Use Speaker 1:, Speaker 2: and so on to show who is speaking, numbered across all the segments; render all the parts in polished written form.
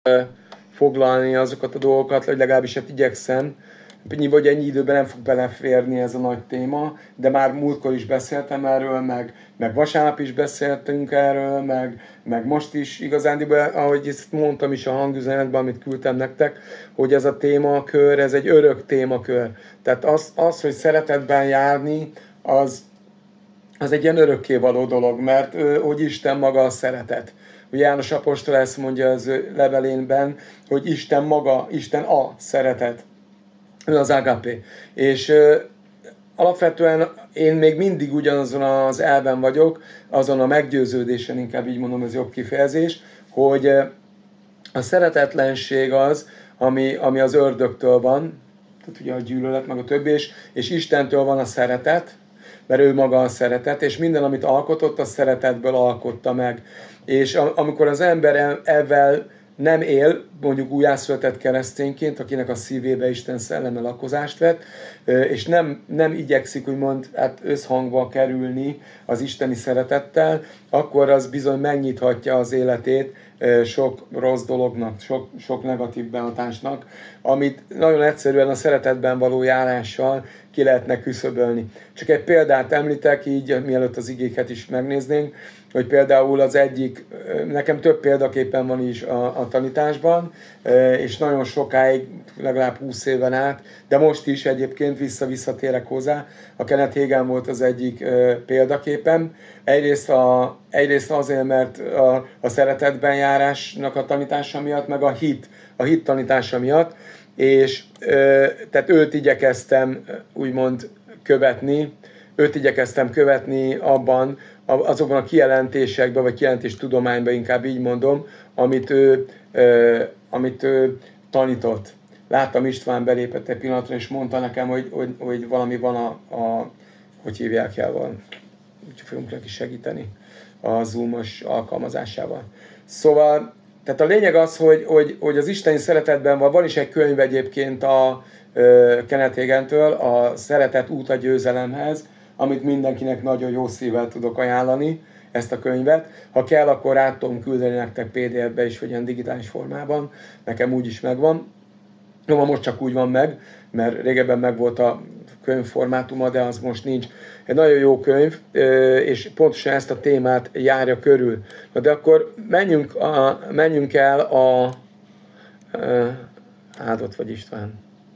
Speaker 1: foglalni azokat a dolgokat, vagy legalábbis hát igyekszem. Vagy ennyi időben nem fog beleférni ez a nagy téma, de már múltkor is beszéltem erről, meg vasárnap is beszéltünk erről, meg most is igazándiból, ahogy ezt mondtam is a hangüzenetben, amit küldtem nektek, hogy ez a témakör, ez egy örök témakör. Tehát az hogy szeretetben járni, az egy ilyen örökkévaló dolog, mert hogy Isten maga a szeretet. Ugye János apostol ezt mondja az levelényben, hogy Isten maga, Isten a szeretet. Ő az agape. És alapvetően én még mindig ugyanazon az elven vagyok, azon a meggyőződésen, inkább így mondom, ez jobb kifejezés, hogy a szeretetlenség az, ami az ördögtől van, tehát ugye a gyűlölet, meg a többi, és Istentől van a szeretet, mert ő maga a szeretet, és minden, amit alkotott, a szeretetből alkotta meg. És amikor az ember ezzel nem él, mondjuk újjászületett keresztényként, akinek a szívébe Isten szelleme lakozást vett, és nem igyekszik úgymond összhangba kerülni az isteni szeretettel, akkor az bizony megnyithatja az életét sok rossz dolognak, sok negatív behatásnak, amit nagyon egyszerűen a szeretetben való járással ki lehetne küszöbölni. Csak egy példát említek, így mielőtt az igéket is megnéznénk, hogy például az egyik, nekem több példaképpen van is a tanításban, és nagyon sokáig, legalább 20 éven át, de most is egyébként visszatérek hozzá. A Kenneth Hagin volt az egyik példaképem. Egyrészt azért, mert a szeretetben járásnak a tanítása miatt, meg a hit tanítása miatt, és tehát őt igyekeztem úgymond követni abban, azokban a kijelentésekben, vagy kijelentés tudományban, inkább így mondom, amit ő tanított. Láttam, István belépett egy pillanatra, és mondta nekem, hogy valami van hogy hívják el, úgyhogy fogunk neki segíteni a Zoom-os alkalmazásával. Szóval, tehát a lényeg az, hogy az isteni szeretetben van is egy könyv egyébként a Kenneth Hagintől, a Szeretet út a győzelemhez, amit mindenkinek nagyon jó szívvel tudok ajánlani, ezt a könyvet. Ha kell, akkor át tudom küldeni nektek PDF-be is, vagy ilyen digitális formában. Nekem úgy is megvan. Most csak úgy van meg, mert régebben megvolt a könyvformátuma, de az most nincs. Egy nagyon jó könyv, és pontosan ezt a témát járja körül. De akkor menjünk el áldott vagy István.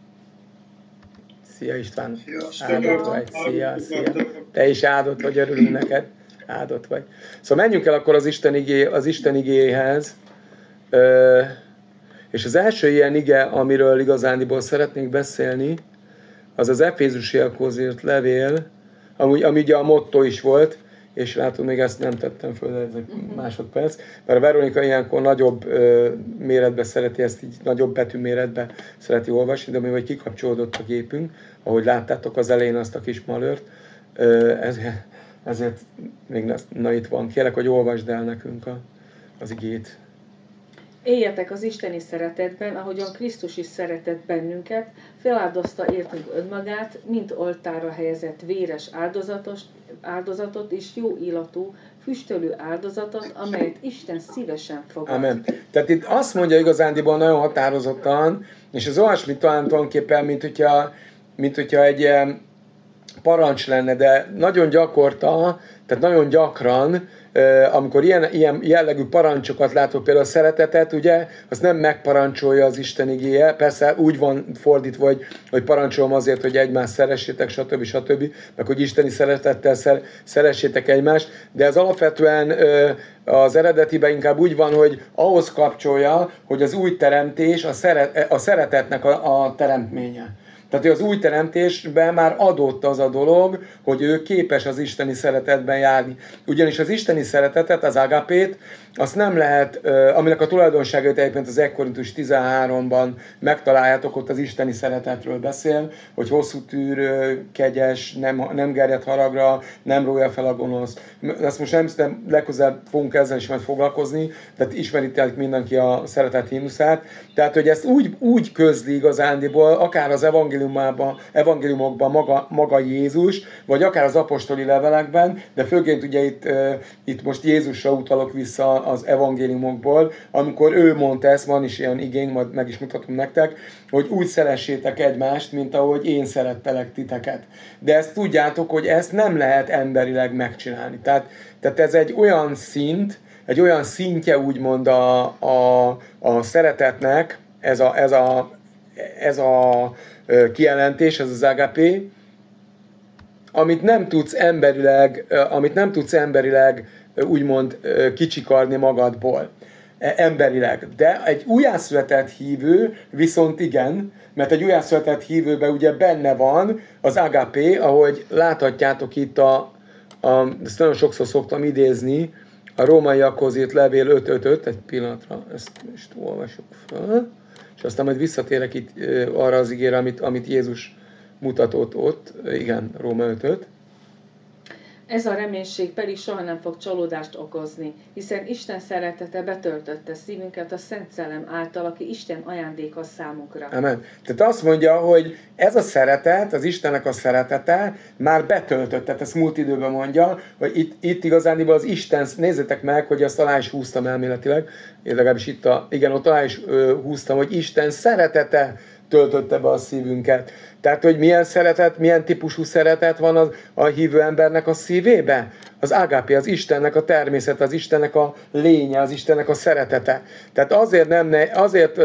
Speaker 1: Szia István, áldott vagy, szia. Te is áldott vagy, örülünk neked, áldott vagy. Szóval menjünk el akkor az Isten igéhez, és az első ilyen ige, amiről igazándiból szeretnék beszélni, az az Efézusiakhoz írt levél, ami ugye a motto is volt, és látod, még ezt nem tettem föl, ez egy másodperc, mert a Veronika ilyenkor nagyobb méretbe szereti, ezt így nagyobb betűméretbe szereti olvasni, de mi vagy kikapcsolódott a gépünk, ahogy láttátok az elején azt a kis malőrt, ezért még itt van. Kérlek, hogy olvasd el nekünk az igét.
Speaker 2: Éljetek az isteni szeretetben, ahogyan Krisztus is szeretett bennünket, feláldozta értünk önmagát, mint oltárra helyezett véres áldozatot és jó illatú, füstölő áldozatot, amelyet Isten szívesen fogad.
Speaker 1: Amen. Tehát itt azt mondja igazándiból nagyon határozottan, és az olyasmi talán tulajdonképpen, mint hogyha egy ilyen parancs lenne, de nagyon gyakorta, tehát nagyon gyakran, amikor ilyen jellegű parancsokat látok, például a szeretetet, ugye, azt nem megparancsolja az Isten igéje, persze úgy van fordítva, hogy parancsolom azért, hogy egymást szeressétek, stb. Meg hogy isteni szeretettel szeressétek egymást, de ez alapvetően az eredetiben inkább úgy van, hogy ahhoz kapcsolja, hogy az új teremtés a szeretetnek a teremtménye. Tehát az új teremtésben már adott az a dolog, hogy ő képes az isteni szeretetben járni. Ugyanis az isteni szeretetet, az agapét, azt nem lehet, aminek a tulajdonságait egyébként az 1 Korintus 13-ban megtaláljátok, ott az isteni szeretetről beszél, hogy hosszú tűrő, kegyes, nem gerjed haragra, nem rója fel a gonosz. Ezt most nem legközelebb fogunk ezzel is majd foglalkozni, tehát ismeritek mindenki a szeretet himnuszát. Tehát, hogy ezt úgy közli igazándiból, akár az evangéliumokban maga Jézus, vagy akár az apostoli levelekben, de főként ugye itt most Jézusra utalok vissza az evangéliumokból, amikor ő mondta ezt, van is ilyen igény, majd meg is mutatom nektek, hogy úgy szeressétek egymást, mint ahogy én szerettelek titeket. De ezt tudjátok, hogy ezt nem lehet emberileg megcsinálni. Tehát ez egy olyan szint, egy olyan szintje úgymond a szeretetnek, ez a kijelentés, ez az agapé, amit nem tudsz emberileg úgymond kicsikarni magadból. Emberileg. De egy újjászületett hívő viszont igen, mert egy újjászületett hívőben ugye benne van az agapé, ahogy láthatjátok itt ezt nagyon sokszor szoktam idézni, a rómaiakhoz írt levél 5.5.5, egy pillanatra, ezt most olvasok fel, és aztán majd visszatérek itt arra az igére, amit Jézus mutatott ott, igen, Róma 5.5.
Speaker 2: Ez a reménység pedig soha nem fog csalódást okozni, hiszen Isten szeretete betöltötte szívünket a Szent Szellem által, aki Isten ajándéka számunkra.
Speaker 1: Amen. Tehát azt mondja, hogy ez a szeretet, az Istennek a szeretete már betöltött, tehát ezt múlt időben mondja, hogy itt igazándiból az Isten, nézzétek meg, hogy azt alá is húztam elméletileg, én legalábbis itt ott alá is húztam, hogy Isten szeretete töltötte be a szívünket. Tehát, hogy milyen szeretet, milyen típusú szeretet van a hívő embernek a szívébe? Az agapé, az Istennek a természet, az Istennek a lénye, az Istennek a szeretete. Tehát azért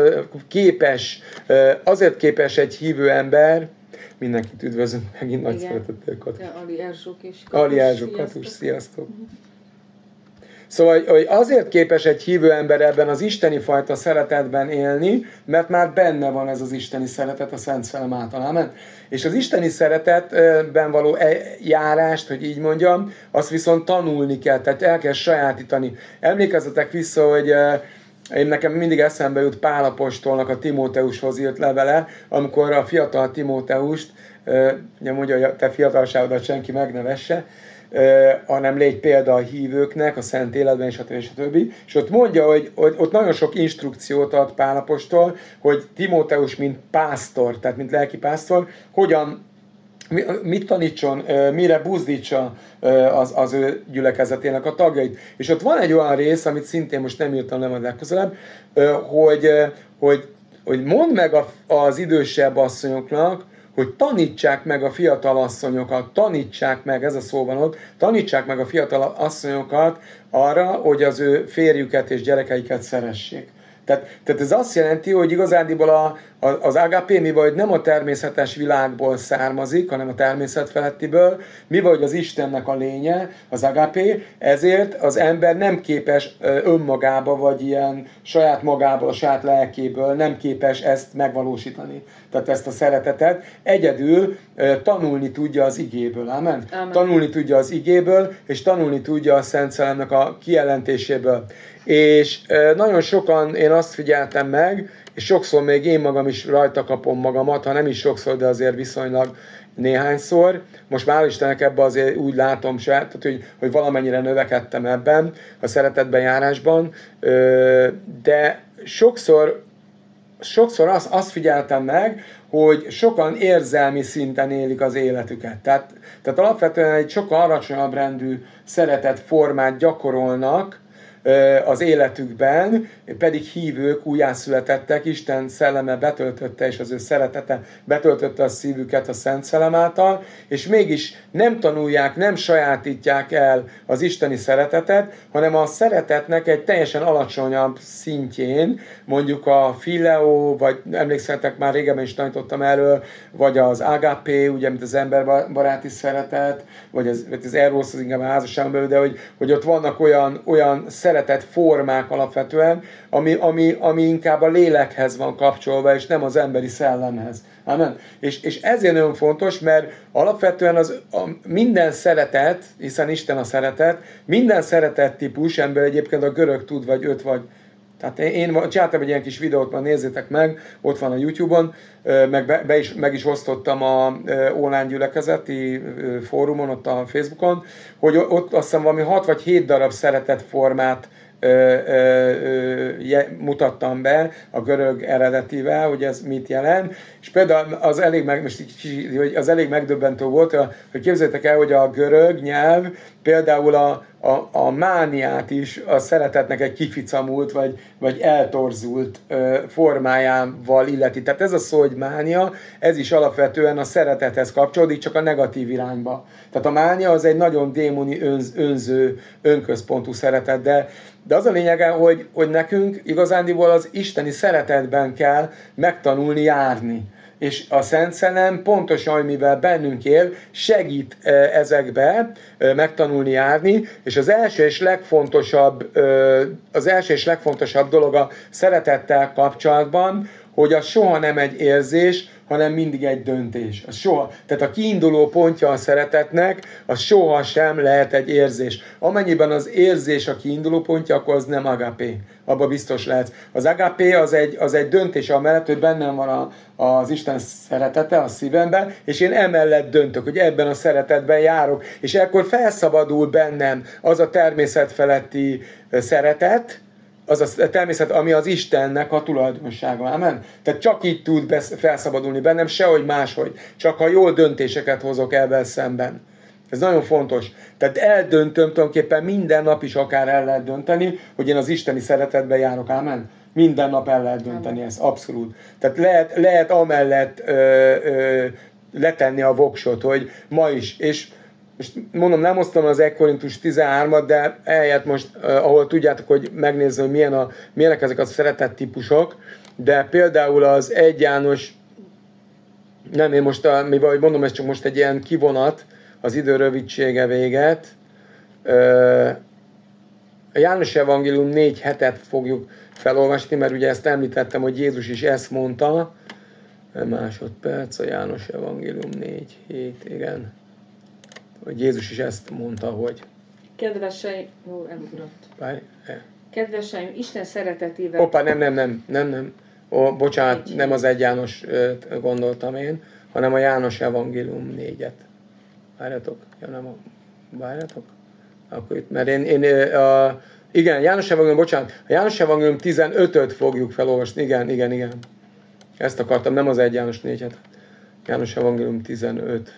Speaker 1: képes egy hívő ember, mindenkit üdvözlünk megint nagy szeretettel, Katus.
Speaker 2: Ali Erzsók is.
Speaker 1: Ali Erzsók, Katus, sziasztok! Szóval, hogy azért képes egy hívő ember ebben az isteni fajta szeretetben élni, mert már benne van ez az isteni szeretet a Szent Szellem által. Amen. És az isteni szeretetben való járást, hogy így mondjam, azt viszont tanulni kell, tehát el kell sajátítani. Emlékezzetek vissza, hogy nekem mindig eszembe jut Pál apostolnak a Timóteushoz írt levele, amikor a fiatal Timóteust, mondja, hogy te fiatalságodat senki megnevesse, hanem légy példa a hívőknek, a szent életben, stb. És ott mondja, hogy ott nagyon sok instrukciót ad Pál apostol, hogy Timóteus, mint pásztor, tehát mint lelkipásztor, mit tanítson, mire buzdítsa az ő gyülekezetének a tagjait. És ott van egy olyan rész, amit szintén most nem írtam le majd legközelebb, hogy mondd meg az idősebb asszonyoknak, hogy tanítsák meg a fiatal asszonyokat, tanítsák meg, ez a szó van ott, tanítsák meg a fiatal asszonyokat arra, hogy az ő férjüket és gyerekeiket szeressék. Tehát ez azt jelenti, hogy igazándiból az agapé, mivel hogy nem a természetes világból származik, hanem a természet felettiből, mivel hogy az Istennek a lénye, az agapé, ezért az ember nem képes önmagába, vagy ilyen saját magából, a saját lelkéből nem képes ezt megvalósítani. Tehát ezt a szeretetet egyedül tanulni tudja az igéből. Amen? Amen. Tanulni tudja az igéből, és tanulni tudja a Szent Szellemnek a kijelentéséből. És nagyon sokan én azt figyeltem meg, és sokszor még én magam is rajta kapom magamat, ha nem is sokszor, de azért viszonylag néhányszor. Most már Istennek ebben azért úgy látom se, hogy valamennyire növekedtem ebben, a szeretetben járásban, de sokszor azt figyeltem meg, hogy sokan érzelmi szinten élik az életüket. Tehát alapvetően egy sokkal alacsonyabb rendű szeretetformát gyakorolnak az életükben, pedig hívők, újjászületettek, Isten szelleme betöltötte, és az ő szeretete betöltötte a szívüket a Szent Szellem által, és mégis nem tanulják, nem sajátítják el az isteni szeretetet, hanem a szeretetnek egy teljesen alacsonyabb szintjén, mondjuk a fileo, vagy emlékszetek, már régebben is tanítottam erről, vagy az agapé, ugye, mint az emberbaráti szeretet, vagy az eros, az inkább a házasságon belül, de hogy ott vannak olyan szeretet formák alapvetően, ami inkább a lélekhez van kapcsolva, és nem az emberi szellemhez. Amen. És ezért nagyon fontos, mert alapvetően minden szeretet, hiszen Isten a szeretet, minden szeretet típus, ember egyébként a görög tud, vagy öt vagy. Tehát én csináltam egy ilyen kis videót, már nézzétek meg, ott van a YouTube-on, meg is osztottam a online gyülekezeti fórumon, ott a Facebookon, hogy ott azt hiszem valami 6 vagy 7 darab szeretetformát mutattam be a görög eredetivel, hogy ez mit jelent. És például az elég megdöbbentő volt, hogy képzeljétek el, hogy a görög nyelv például a mániát is a szeretetnek egy kificamult, vagy eltorzult formájával illeti. Tehát ez a szó, hogy mánia, ez is alapvetően a szeretethez kapcsolódik, csak a negatív irányba. Tehát a mánia az egy nagyon démoni, önző, önközpontú szeretet, de az a lényege, hogy nekünk igazándiból az isteni szeretetben kell megtanulni járni. És a Szent Szellem pontosan, mivel bennünk él, segít ezekbe megtanulni járni, és az első és legfontosabb dolog a szeretettel kapcsolatban, hogy az soha nem egy érzés, hanem mindig egy döntés. Az soha. Tehát a kiinduló pontja a szeretetnek, az soha sem lehet egy érzés. Amennyiben az érzés a kiinduló pontja, akkor az nem agapé. Abba biztos lehetsz. Az agapé az egy döntés amellett, hogy bennem van az Isten szeretete a szívemben, és én emellett döntök, hogy ebben a szeretetben járok. És ekkor felszabadul bennem az a természet feletti szeretet, az a természet, ami az Istennek a tulajdonsága. Amen? Tehát csak így tud felszabadulni bennem, sehogy máshogy. Csak ha jól döntéseket hozok ebben szemben. Ez nagyon fontos. Tehát eldöntöm, tulajdonképpen minden nap is akár el lehet dönteni, hogy én az isteni szeretetben járok. Amen? Minden nap el lehet dönteni ezt, abszolút. Tehát lehet amellett letenni a voksot, hogy ma is, és mondom, nem hoztam az 1 Korintus 13-at, de eljött most, ahol tudjátok, hogy megnézni, hogy milyenek ezek a szeretett típusok, de például az 1 János, nem, én most, mivel mondom, ez csak most egy ilyen kivonat, az idő rövidsége véget. A János Evangélium 4:7-et fogjuk felolvasni, mert ugye ezt említettem, hogy Jézus is ezt mondta. Másodperc, a János Evangélium 4:7, igen. Hogy Jézus is ezt mondta, hogy...
Speaker 2: Kedveseim... Ó, elugrott. Kedveseim, Isten szeretetével...
Speaker 1: Hoppá, nem. Bocsánat, nem az 1 János gondoltam én, hanem a János Evangélium 4-et. Várjatok? Akkor itt, mert igen, János Evangélium, bocsánat, a János Evangélium 15-öt fogjuk felolvasni, igen. Ezt akartam, nem az 1 János 4-et. János Evangélium 15.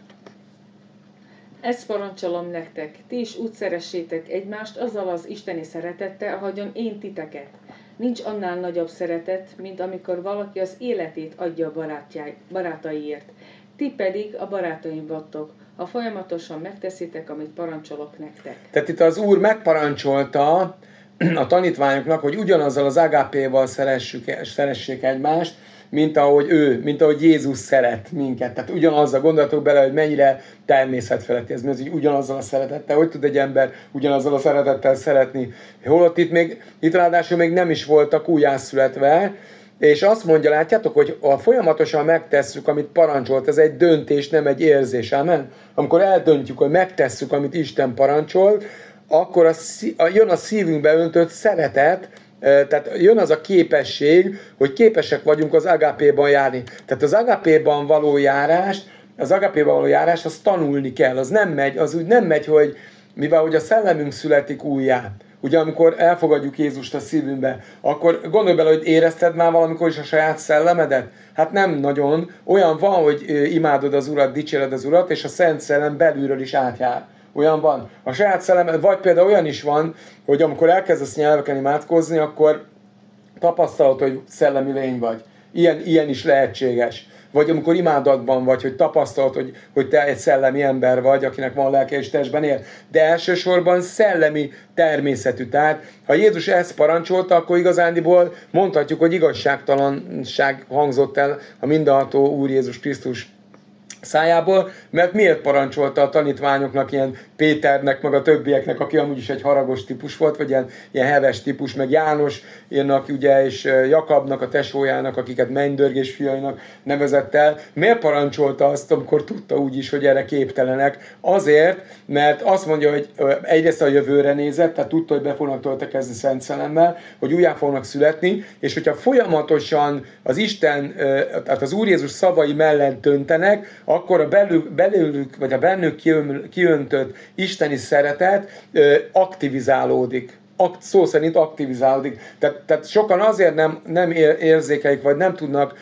Speaker 2: Ezt parancsolom nektek, ti is úgy szeressétek egymást azzal az isteni szeretettel, ahogyan én titeket. Nincs annál nagyobb szeretet, mint amikor valaki az életét adja a barátaiért. Ti pedig a barátaim vagytok, ha folyamatosan megteszitek, amit parancsolok nektek. Tehát
Speaker 1: itt az Úr megparancsolta a tanítványoknak, hogy ugyanazzal az agapéval szeressék egymást, mint ahogy Jézus szeret minket. Tehát ugyanazzal, gondoltok bele, hogy mennyire természetfeletti ez, hogy ugyanazzal a szeretettel, hogy tud egy ember ugyanazzal a szeretettel szeretni. Holott itt ráadásul még nem is voltak újjászületve, és azt mondja, látjátok, hogy folyamatosan megtesszük, amit parancsolt, ez egy döntés, nem egy érzés. Amen? Amikor eldöntjük, hogy megtesszük, amit Isten parancsolt, akkor jön a szívünkbe öntött szeretet, tehát jön az a képesség, hogy képesek vagyunk az agapéban járni. Tehát az agapéban való járás, azt tanulni kell, az úgy nem megy, hogy mivel hogy a szellemünk születik újjá. Ugye amikor elfogadjuk Jézust a szívünkbe, akkor gondolj bele, hogy érezted már valamikor is a saját szellemedet? Hát nem nagyon. Olyan van, hogy imádod az Urat, dicséred az Urat, és a Szent Szellem belülről is átjár. Olyan van. A saját szellemed, vagy például olyan is van, hogy amikor elkezdesz nyelveken imádkozni, akkor tapasztalod, hogy szellemi lény vagy. Ilyen is lehetséges. Vagy amikor imádatban vagy, hogy tapasztalod, hogy te egy szellemi ember vagy, akinek van lelke és testben él. De elsősorban szellemi természetű. Tehát, ha Jézus ezt parancsolta, akkor igazándiból mondhatjuk, hogy igazságtalanság hangzott el a mindenható Úr Jézus Krisztus szájából, mert miért parancsolta a tanítványoknak, ilyen Péternek, meg a többieknek, aki amúgy is egy haragos típus volt, vagy ilyen heves típus, meg Jánosnak, ugye, és Jakabnak, a tesójának, akiket mennydörgés fiainak nevezett el. Miért parancsolta azt, amikor tudta úgyis, hogy erre képtelenek? Azért, mert azt mondja, hogy egyrészt a jövőre nézett, tehát tudta, hogy be fognak töltekezni Szent Szellemmel, hogy újjá fognak születni, és hogyha folyamatosan az Isten, tehát az Úr Jézus szavai mellett döntenek, akkor a bennük kiöntött isteni szeretet aktivizálódik. szó szerint aktivizálódik. Tehát sokan azért nem érzékelik, vagy nem tudnak,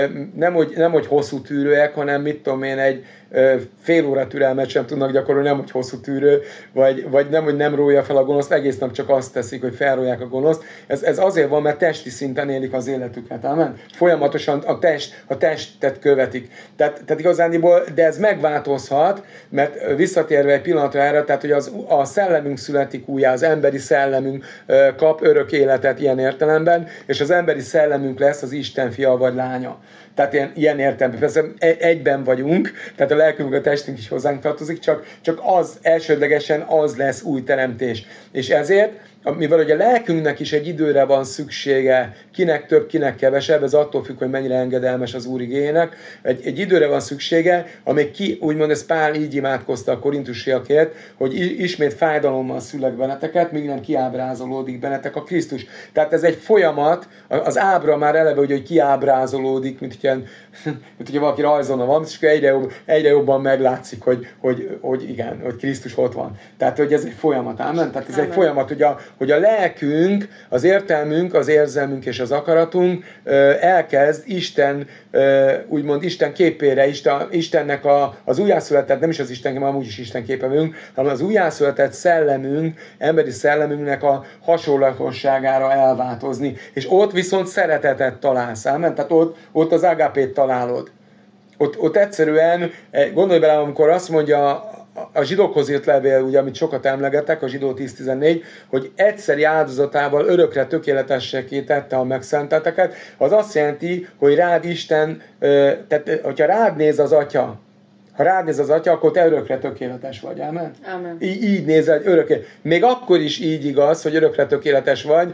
Speaker 1: nem hogy hosszú tűrőek, hanem mit tudom én, egy fél óra türelmet sem tudnak gyakorolni, nem hogy hosszú tűrő, vagy nem, hogy nem rója fel a gonoszt, egész nap csak azt teszik, hogy felrólják a gonoszt. Ez azért van, mert testi szinten élik az életüket. Amen? Folyamatosan a testet követik. Tehát igazániból, de ez megváltozhat, mert visszatérve egy pillanatra erre, tehát hogy a szellemünk születik újjá, az emberi szellemünk kap örök életet ilyen értelemben, és az emberi szellemünk lesz az Isten fia vagy lánya. Tehát ilyen értelemben. Persze egyben vagyunk, tehát a lelkünk, a testünk is hozzánk tartozik, csak az elsődlegesen az lesz új teremtés. És ezért, mivel hogy a lelkünknek is egy időre van szüksége, kinek több, kinek kevesebb, ez attól függ, hogy mennyire engedelmes az Úr igének, egy időre van szüksége, amíg úgymond ez Pál így imádkozta a korintusiakért, hogy ismét fájdalommal szülek benneteket, míg nem kiábrázolódik bennetek a Krisztus. Tehát ez egy folyamat, az ábra már eleve, hogy kiábrázolódik, mint hogyha valaki rajzolna van, és egyre jobban meglátszik, hogy igen, hogy Krisztus ott van. Tehát, hogy ez egy folyamat, ámen? Tehát ez egy folyamat, hogy a lelkünk, az értelmünk, az érzelmünk és az akaratunk elkezd Isten, úgymond Isten képére, Istennek az újjászületett, nem is az Isten, hanem amúgy is Isten képe vagyunk, hanem az újjászületett szellemünk, emberi szellemünknek a hasonlatosságára elváltozni. És ott viszont szeretetet találsz, ámen? Tehát ott az agapét találod. Ott egyszerűen, gondolj bele, amikor azt mondja a zsidókhoz írt levél, ugye, amit sokat emlegetek, a Zsidó 10.14, hogy egyszeri áldozatával örökre tökéletesséké tette a megszentelteket, az azt jelenti, hogy rád Isten, tehát hogyha rád néz az Atya, ha rád néz az Atya, akkor te örökre tökéletes vagy, ámen?
Speaker 2: Amen.
Speaker 1: Így nézel, örökre. Még akkor is így igaz, hogy örökre tökéletes vagy,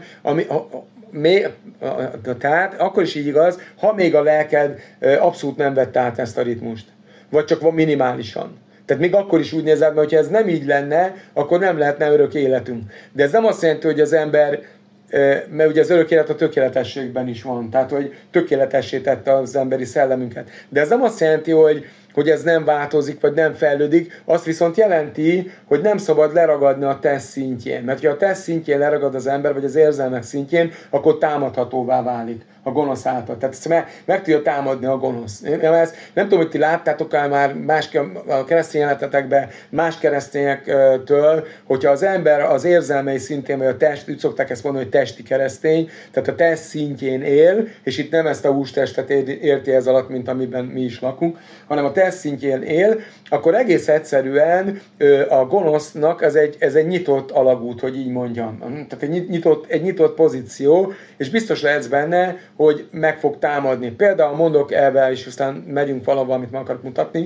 Speaker 1: tehát akkor is így igaz, ha még a lelked abszolút nem vette át ezt a ritmust. Vagy csak minimálisan. Tehát még akkor is úgy nézel, mert ha ez nem így lenne, akkor nem lehetne örök életünk. De ez nem azt jelenti, hogy az ember, mert ugye az örök élet a tökéletességben is van, tehát hogy tökéletessé tette az emberi szellemünket. De ez nem azt jelenti, hogy ez nem változik, vagy nem fejlődik, azt viszont jelenti, hogy nem szabad leragadni a teszt szintjén. Mert ha a teszt szintjén leragad az ember, vagy az érzelmek szintjén, akkor támadhatóvá válik a gonosz által. Tehát ezt meg tudja támadni a gonosz. Nem tudom, hogy ti láttátok-e már a keresztény életetekben más keresztényektől, hogyha az ember az érzelmei szintén, vagy a test, úgy szokták ezt mondani, hogy testi keresztény, tehát a test szintjén él, és itt nem ezt a hústestet érti ez alatt, mint amiben mi is lakunk, hanem a test szintjén él, akkor egész egyszerűen a gonosznak ez egy nyitott alagút, hogy így mondjam. Tehát egy nyitott pozíció, és biztos lehetsz benne, hogy meg fog támadni. Például mondok elve, és aztán megyünk valahol, amit meg akarok mutatni.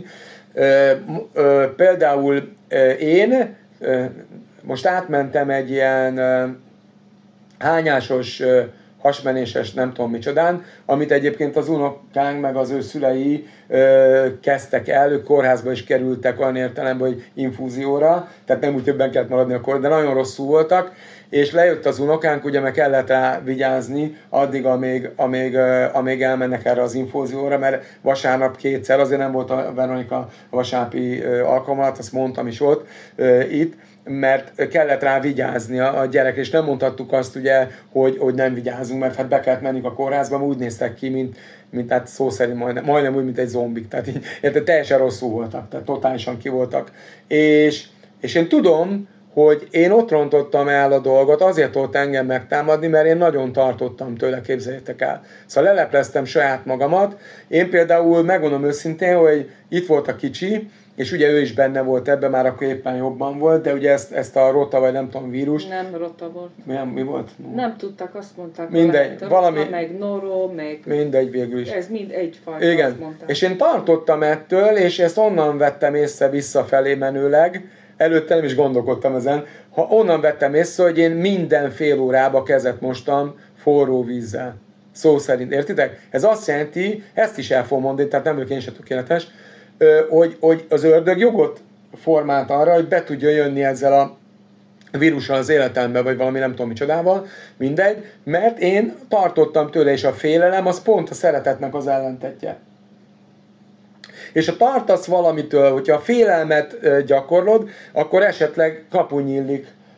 Speaker 1: Például én most átmentem egy ilyen hányásos, hasmenéses, nem tudom micsodán, amit egyébként az unokánk meg az ő szülei kezdtek el, ők kórházba is kerültek olyan értelemben, hogy infúzióra, tehát nem úgy többen kellett maradni a kórházban, de nagyon rosszul voltak, és lejött az unokánk, ugye meg kellett rá vigyázni addig, amíg elmennek erre az infúzióra, mert vasárnap kétszer, azért nem volt a Veronika a vasárnapi alkalmat, azt mondtam is ott, itt, mert kellett rá vigyázni a gyerekre, és nem mondhattuk azt ugye, hogy nem vigyázunk, mert hát be kellett menni a kórházba, úgy néztek ki, mint hát szó szerint majdnem úgy, mint egy zombik, tehát így, teljesen rosszul voltak, tehát totálisan ki voltak. És én tudom, hogy én ott rontottam el a dolgot, azért tudott engem megtámadni, mert én nagyon tartottam tőle, képzeljétek el. Szóval lelepleztem saját magamat. Én például megmondom őszintén, hogy itt volt a kicsi, és ugye ő is benne volt ebben, már akkor éppen jobban volt, de ugye ezt a rota, vagy nem tudom, vírus.
Speaker 2: Nem rota volt.
Speaker 1: Mi volt?
Speaker 2: No. Nem tudtak, azt mondták.
Speaker 1: Mindegy, valami.
Speaker 2: Meg noro, meg...
Speaker 1: Mindegy végül is.
Speaker 2: Ez mind egyfajta,
Speaker 1: igen.
Speaker 2: Azt mondták.
Speaker 1: És én tartottam ettől, és ezt onnan vettem észre visszafelé menőleg. Előtte nem is gondolkodtam ezen. Ha onnan vettem észre, hogy én minden fél órába kezet mostam forró vízzel. Szó szerint. Értitek? Ez azt jelenti, ezt is el fogom mondani, tehát nem vagyok én se tökéletes, hogy az ördög jogot formált arra, hogy be tudja jönni ezzel a vírussal az életembe, vagy valami nem tudom micsodával, mindegy, mert én tartottam tőle, és a félelem az pont a szeretetnek az ellentetje. És ha tartasz valamitől, hogyha a félelmet gyakorlod, akkor esetleg kapu nyílik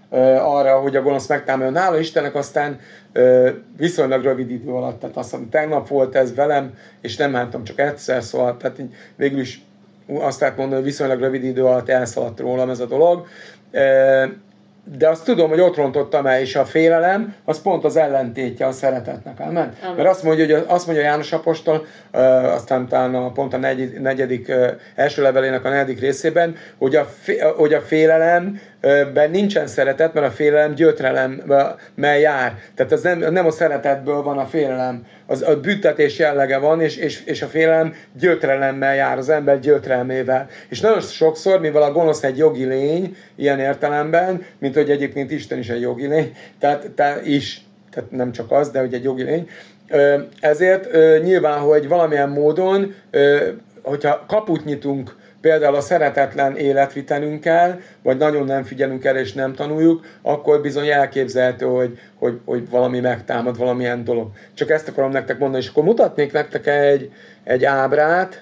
Speaker 1: arra, hogy a gonosz megtámadjon. Nála Istennek aztán viszonylag rövid idő alatt, tehát azt mondom, tegnap volt ez velem, és nem mentem csak egyszer, szóval tehát végül is azt lehet mondani, hogy viszonylag rövid idő alatt elszaladt rólam ez a dolog. De azt tudom, hogy ott rontottam el, és a félelem, az pont az ellentétje a szeretetnek. Amen? Mert azt mondja János apostol, aztán talán pont a negyedik első levelének a 4. részében, hogy a félelemben nincsen szeretet, mert a félelem gyötrelemmel jár. Tehát az nem a szeretetből van a félelem. A büntetés jellege van, és a félelem gyötrelemmel jár, az ember gyötrelmével. És nagyon sokszor, mivel a gonosz egy jogi lény, ilyen értelemben, mint hogy egyébként Isten is egy jogi lény, tehát nem csak az, de hogy egy jogi lény, ezért nyilván, hogy valamilyen módon, hogyha kaput nyitunk például a szeretetlen életvitelünkkel, vagy nagyon nem figyelünk erre és nem tanuljuk, akkor bizony elképzelhető, hogy valami megtámad, valamilyen dolog. Csak ezt akarom nektek mondani, és akkor mutatnék nektek egy ábrát,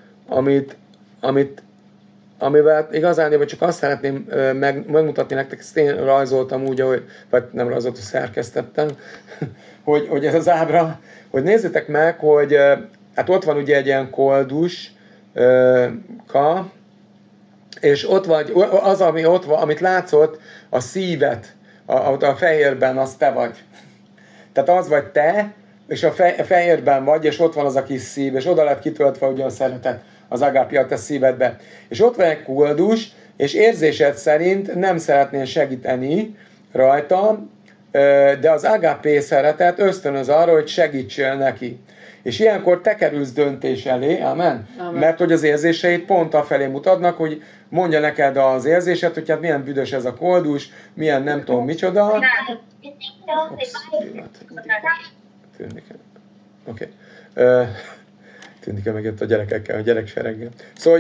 Speaker 1: amivel igazán csak azt szeretném megmutatni nektek, ezt én rajzoltam úgy, vagy nem rajzoltam, szerkesztettem, hogy ez az ábra, hogy nézzétek meg, hogy hát ott van ugye egy ilyen koldus, és ott vagy, az, ami ott van, amit látszott, a szívet, a fehérben, az te vagy. Tehát az vagy te, és a fehérben vagy, és ott van az a kis szív, és oda lett kitöltve ugye a szeretet, az agápia a te szívedbe. És ott van egy koldus, és érzésed szerint nem szeretnél segíteni rajta, de az agápé szeretet ösztönöz arra, hogy segítsél neki. És ilyenkor te kerülsz döntés elé, amen? Mert hogy az érzéseid pont afelé mutatnak, hogy mondja neked az érzésed, hogy hát milyen büdös ez a koldus, milyen nem tudom micsoda. Oké. Tűnik megjött a gyerekekkel, a gyereksereggel. Szóval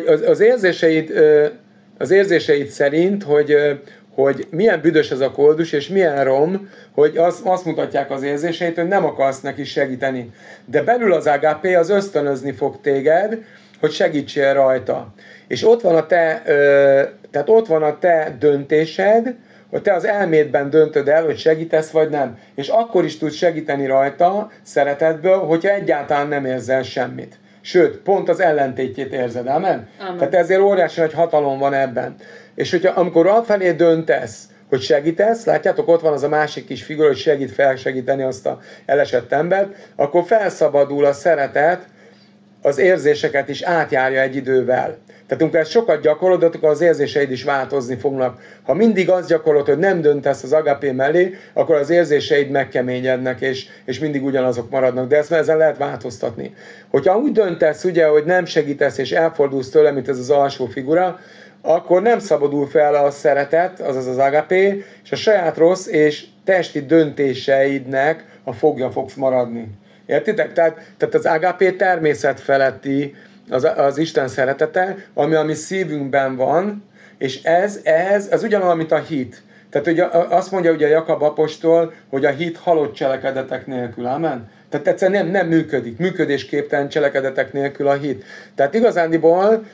Speaker 1: az érzéseid szerint, hogy milyen büdös ez a koldus, és milyen rom, hogy azt mutatják az érzéseit, hogy nem akarsz neki segíteni. De belül az agápé az ösztönözni fog téged, hogy segítsél rajta. És ott van ott van a te döntésed, hogy te az elmédben döntöd el, hogy segítesz vagy nem. És akkor is tudsz segíteni rajta szeretetből, hogyha egyáltalán nem érzel semmit. Sőt, pont az ellentétjét érzed, amen? Tehát ezért óriási nagy hatalom van ebben. És hogyha amikor afelé döntesz, hogy segítesz, látjátok, ott van az a másik kis figura, hogy felsegíteni azt a elesett embert, akkor felszabadul a szeretet, az érzéseket is átjárja egy idővel. Tehát amikor ezt sokat gyakorolod, akkor az érzéseid is változni fognak. Ha mindig azt gyakorolod, hogy nem döntesz az agapé mellé, akkor az érzéseid megkeményednek, és mindig ugyanazok maradnak. De ezen lehet változtatni. Hogyha úgy döntesz, ugye, hogy nem segítesz, és elfordulsz tőle, mint ez az alsó figura, akkor nem szabadul fel a szeretet, azaz az agapé, és a saját rossz és testi döntéseidnek a fogja fogsz maradni. Értitek? Tehát az agapé természet feletti az Isten szeretete, ami szívünkben van, és ez ugyanolyan, mint a hit. Tehát ugye azt mondja ugye Jakab apostol, hogy a hit halott cselekedetek nélkül. Amen? Tehát egyszerűen nem működik. Működésképtelen cselekedetek nélkül a hit. Tehát igazándiból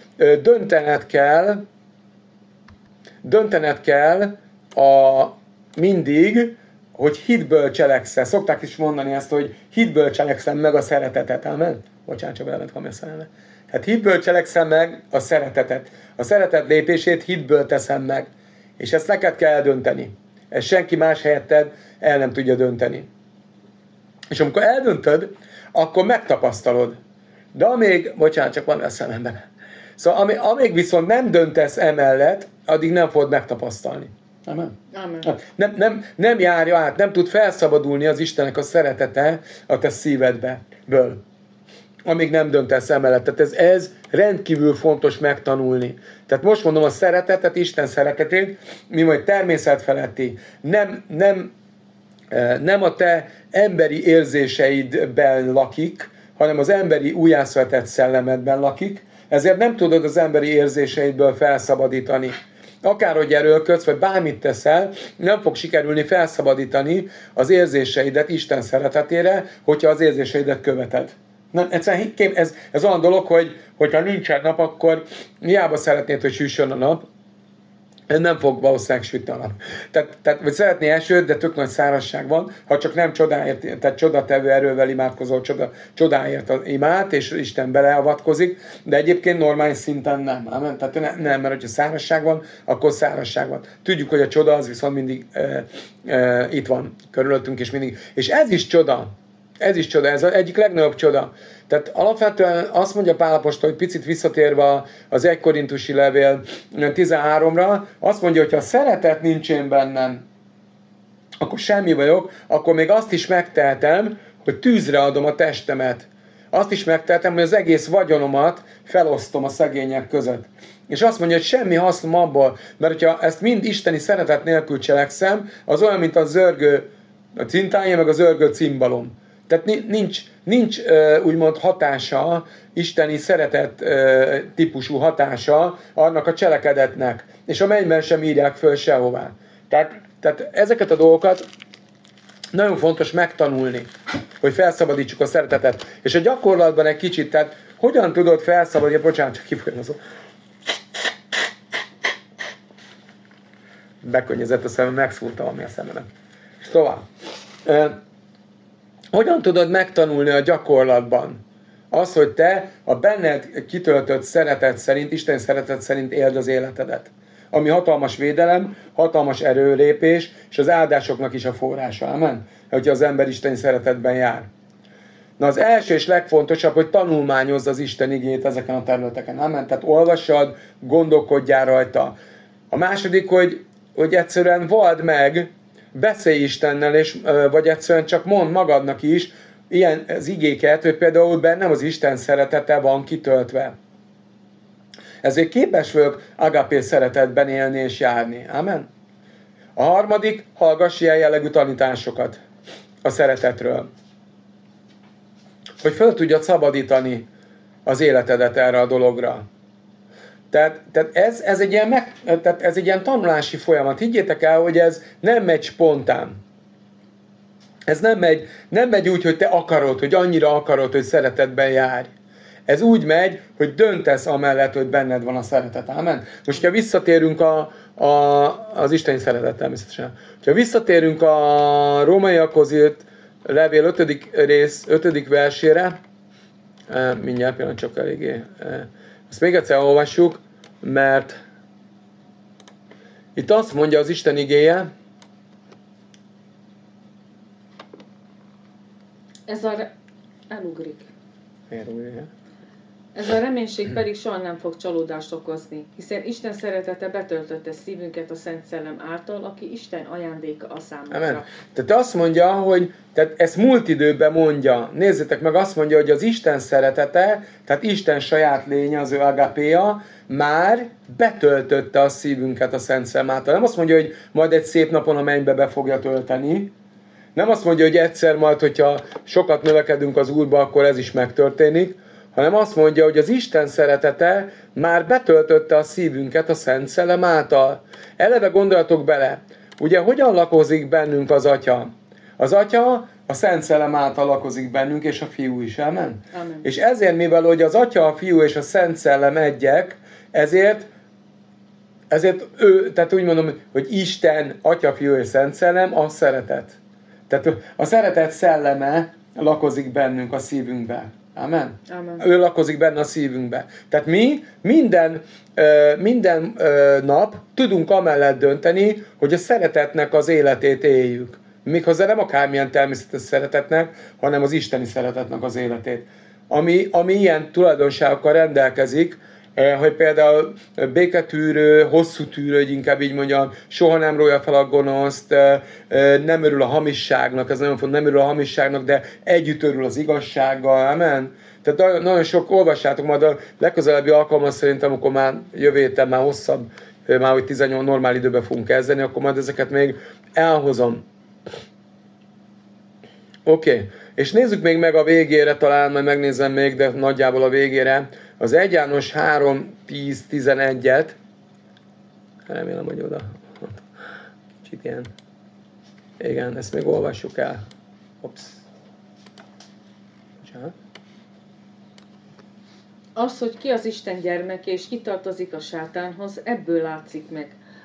Speaker 1: döntened kell mindig, hogy hitből cselekszel. Szokták is mondani ezt, hogy hitből cselekszem meg a szeretetet. Amen? Bocsánat, csak elment hameszálni. Hát hitből cselekszem meg a szeretetet. A szeretet lépését hitből teszem meg. És ezt neked kell eldönteni. Ezt senki más helyetted el nem tudja dönteni. És amikor eldöntöd, akkor megtapasztalod. De bocsánat, csak van a szememben. Szóval amíg viszont nem döntesz emellett, addig nem fogod megtapasztalni. Amen? Amen. Nem járja át, nem tud felszabadulni az Istennek a szeretete a te szívedből. Amíg nem döntesz emellett. Tehát ez rendkívül fontos megtanulni. Tehát most mondom a szeretetet, Isten szeretetét, mi majd természet feletti. Nem a te emberi érzéseidben lakik, hanem az emberi újjászületett szellemedben lakik, ezért nem tudod az emberi érzéseidből felszabadítani. Akárhogy erőlködsz, vagy bármit teszel, nem fog sikerülni felszabadítani az érzéseidet Isten szeretetére, hogyha az érzéseidet követed. Nem, egyszerűen ez olyan dolog, hogyha nincsen nap, akkor hiába szeretnéd, hogy süssön a nap, nem fog valószínűleg sütni a nap. Tehát vagy szeretné esőt, de tök nagy szárazság van, ha csak nem csodáért, tehát csodatevő erővel imádkozol, csodáért imád, és Isten beleavatkozik, de egyébként normális szinten nem. Tehát nem, mert hogyha szárazság van, akkor szárazság van. Tudjuk, hogy a csoda az viszont mindig itt van körülöttünk, és mindig. És ez is csoda. Ez az egyik legnagyobb csoda. Tehát alapvetően azt mondja Pál apostol, hogy picit visszatérve az 1 Korintusi levél 13-ra, azt mondja, hogy ha szeretet nincs én bennem, akkor semmi vagyok, akkor még azt is megtehetem, hogy tűzre adom a testemet. Azt is megtehetem, hogy az egész vagyonomat felosztom a szegények között. És azt mondja, hogy semmi hasznom abból, mert hogyha ezt mind isteni szeretet nélkül cselekszem, az olyan, mint a zörgő cintája, meg a zörgő cimbalom. Tehát nincs úgymond hatása, isteni szeretet típusú hatása annak a cselekedetnek. És a mennyben sem írják föl sehová. Tehát ezeket a dolgokat nagyon fontos megtanulni, hogy felszabadítsuk a szeretetet. És a gyakorlatban egy kicsit, tehát hogyan tudod felszabadítani, bocsánat, csak kifolyom az bekönnyezett a szemem, megszúrta valami a szememet. És tovább. Hogyan tudod megtanulni a gyakorlatban az, hogy te a benned kitöltött szeretet szerint, Isten szeretet szerint éld az életedet? Ami hatalmas védelem, hatalmas erőlépés, és az áldásoknak is a forrása. Amen? Hogyha az ember isteni szeretetben jár. Na az első és legfontosabb, hogy tanulmányozz az Isten igét ezeken a területeken. Amen? Tehát olvassad, gondolkodjál rajta. A második, hogy egyszerűen vald meg, beszélj Istennel, és, vagy egyszerűen csak mondd magadnak is ilyen az igéket, hogy például bennem az Isten szeretete van kitöltve. Ezért képes vagyok agapé szeretetben élni és járni. Amen? A harmadik, hallgass ilyen jellegű tanításokat a szeretetről. Hogy föl tudjad szabadítani az életedet erre a dologra. Tehát ez egy ilyen tanulási folyamat. Higgyétek el, hogy ez nem megy spontán. Ez nem megy úgy, hogy te akarod, hogy annyira akarod, hogy szeretetben járj. Ez úgy megy, hogy döntesz amellett, hogy benned van a szeretet. Amen? Most, ha visszatérünk az isteni szeretet természetesen. Ha visszatérünk a Rómaiakhoz írt levél 5. rész 5. versére, mindjárt pillanat csak eléggé. Ezt még egyszer olvassuk, mert itt azt mondja az Isten igéje,
Speaker 2: elugrik.
Speaker 1: Miért ugrik?
Speaker 2: Ez a reménység pedig soha nem fog csalódást okozni, hiszen Isten szeretete betöltötte szívünket a Szent Szellem által, aki Isten ajándéka a számunkra.
Speaker 1: Amen. Tehát azt mondja, hogy tehát ezt múlt időben mondja. Nézzétek meg, azt mondja, hogy az Isten szeretete, tehát Isten saját lénye, az ő agapéja, már betöltötte a szívünket a Szent Szellem által. Nem azt mondja, hogy majd egy szép napon a mennybe be fogja tölteni. Nem azt mondja, hogy egyszer majd, hogyha sokat növekedünk az Úrba, akkor ez is megtörténik, hanem azt mondja, hogy az Isten szeretete már betöltötte a szívünket a Szent Szellem által. Eleve gondoljatok bele, ugye hogyan lakozik bennünk az Atya? Az Atya a Szent Szellem által lakozik bennünk, és a Fiú is, amen?
Speaker 2: Amen.
Speaker 1: És ezért, mivel hogy az Atya, a Fiú és a Szent Szellem egyek, ezért ő, tehát úgy mondom, hogy Isten, Atya, Fiú és Szent Szellem a szeretet. Tehát a szeretet szelleme lakozik bennünk a szívünkbe. Amen?
Speaker 2: Amen.
Speaker 1: Ő lakozik benne a szívünkbe. Tehát mi minden nap tudunk amellett dönteni, hogy a szeretetnek az életét éljük. Méghozzá nem akármilyen természetes szeretetnek, hanem az isteni szeretetnek az életét. Ami ilyen tulajdonságokkal rendelkezik, hogy például béketűrő, hosszú tűrő, hogy inkább így mondjam, soha nem rója fel a gonoszt, nem örül a hamisságnak, ez nagyon fontos, nem örül a hamisságnak, de együtt örül az igazsággal, amen? Tehát nagyon sok, olvassátok majd a legközelebbi alkalommal szerintem, akkor már jövő héten már hosszabb, már hogy 18 normál időben fogunk kezdeni, akkor majd ezeket még elhozom. Oké. És nézzük még meg a végére, talán majd megnézem még, de nagyjából a végére, az 1 János 3:10-11-et. Remélem, hogy oda. Kicsit ilyen. Igen, ezt még olvassuk el. Ops. Bocsánat.
Speaker 2: Az, hogy ki az Isten gyermeke és kitartozik a sátánhoz, ebből látszik meg.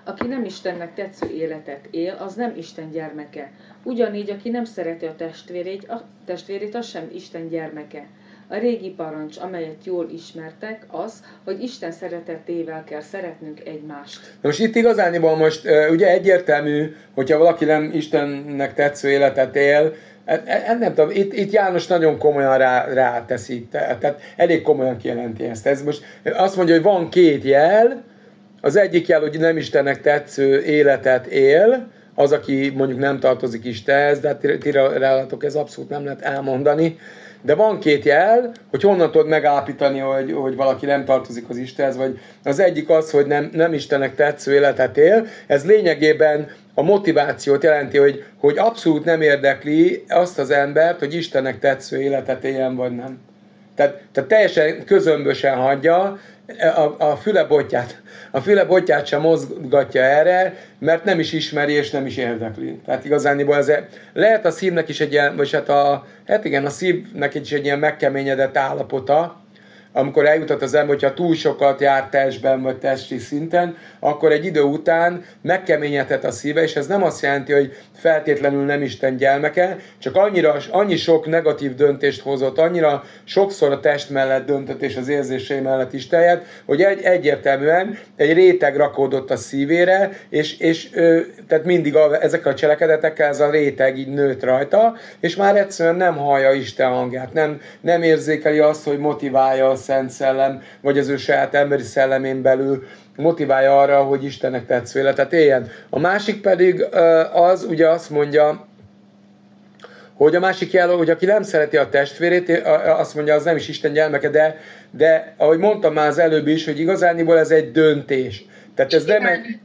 Speaker 2: Aki nem Istennek tetsző életet él, az nem Isten gyermeke. Ugyanígy, aki nem szereti a testvérét, az sem Isten gyermeke. A régi parancs, amelyet jól ismertek, az, hogy Isten szeretetével kell szeretnünk egymást.
Speaker 1: Most itt igazániból most ugye egyértelmű, hogyha valaki nem Istennek tetsző életet él, nem tudom, itt János nagyon komolyan ráteszi, tehát elég komolyan kijelenti ezt. Ez most azt mondja, hogy van két jel, az egyik jel, hogy nem Istennek tetsző életet él, az, aki mondjuk nem tartozik Istenhez, de ti rálatok, ez abszolút nem lehet elmondani. De van két jel, hogy honnan tudod megállapítani, hogy valaki nem tartozik az Istenhez, vagy az egyik az, hogy nem Istennek tetsző életet él. Ez lényegében a motivációt jelenti, hogy abszolút nem érdekli azt az embert, hogy Istennek tetsző életet éljen, vagy nem. Tehát teljesen közömbösen hagyja, a fülebotját sem mozgatja erre, mert nem is ismeri és nem is érdekli. Tehát igazániból ez lehet a szívnek is egy ilyen, vagy a szívnek is egy ilyen megkeményedett állapota, amikor eljutott az ember, hogyha túl sokat jár testben, vagy testi szinten, akkor egy idő után megkeményedhet a szíve, és ez nem azt jelenti, hogy feltétlenül nem Isten gyermeke, csak annyi sok negatív döntést hozott, annyira sokszor a test mellett döntött, és az érzései mellett is terjedt, hogy egyértelműen egy réteg rakódott a szívére, és tehát mindig ezekkel a cselekedetekkel ez a réteg így nőtt rajta, és már egyszerűen nem hallja Isten hangját, nem érzékeli azt, hogy motiválja a Szent Szellem, vagy az ő saját emberi szellemén belül motiválja arra, hogy Istennek tetsző életet éljen. A másik pedig az, ugye azt mondja, hogy a másik jel, hogy aki nem szereti a testvérét, azt mondja, az nem is Isten gyermeke, de ahogy mondtam már az előbb is, hogy igazániból ez egy döntés. Tehát ez nem egy...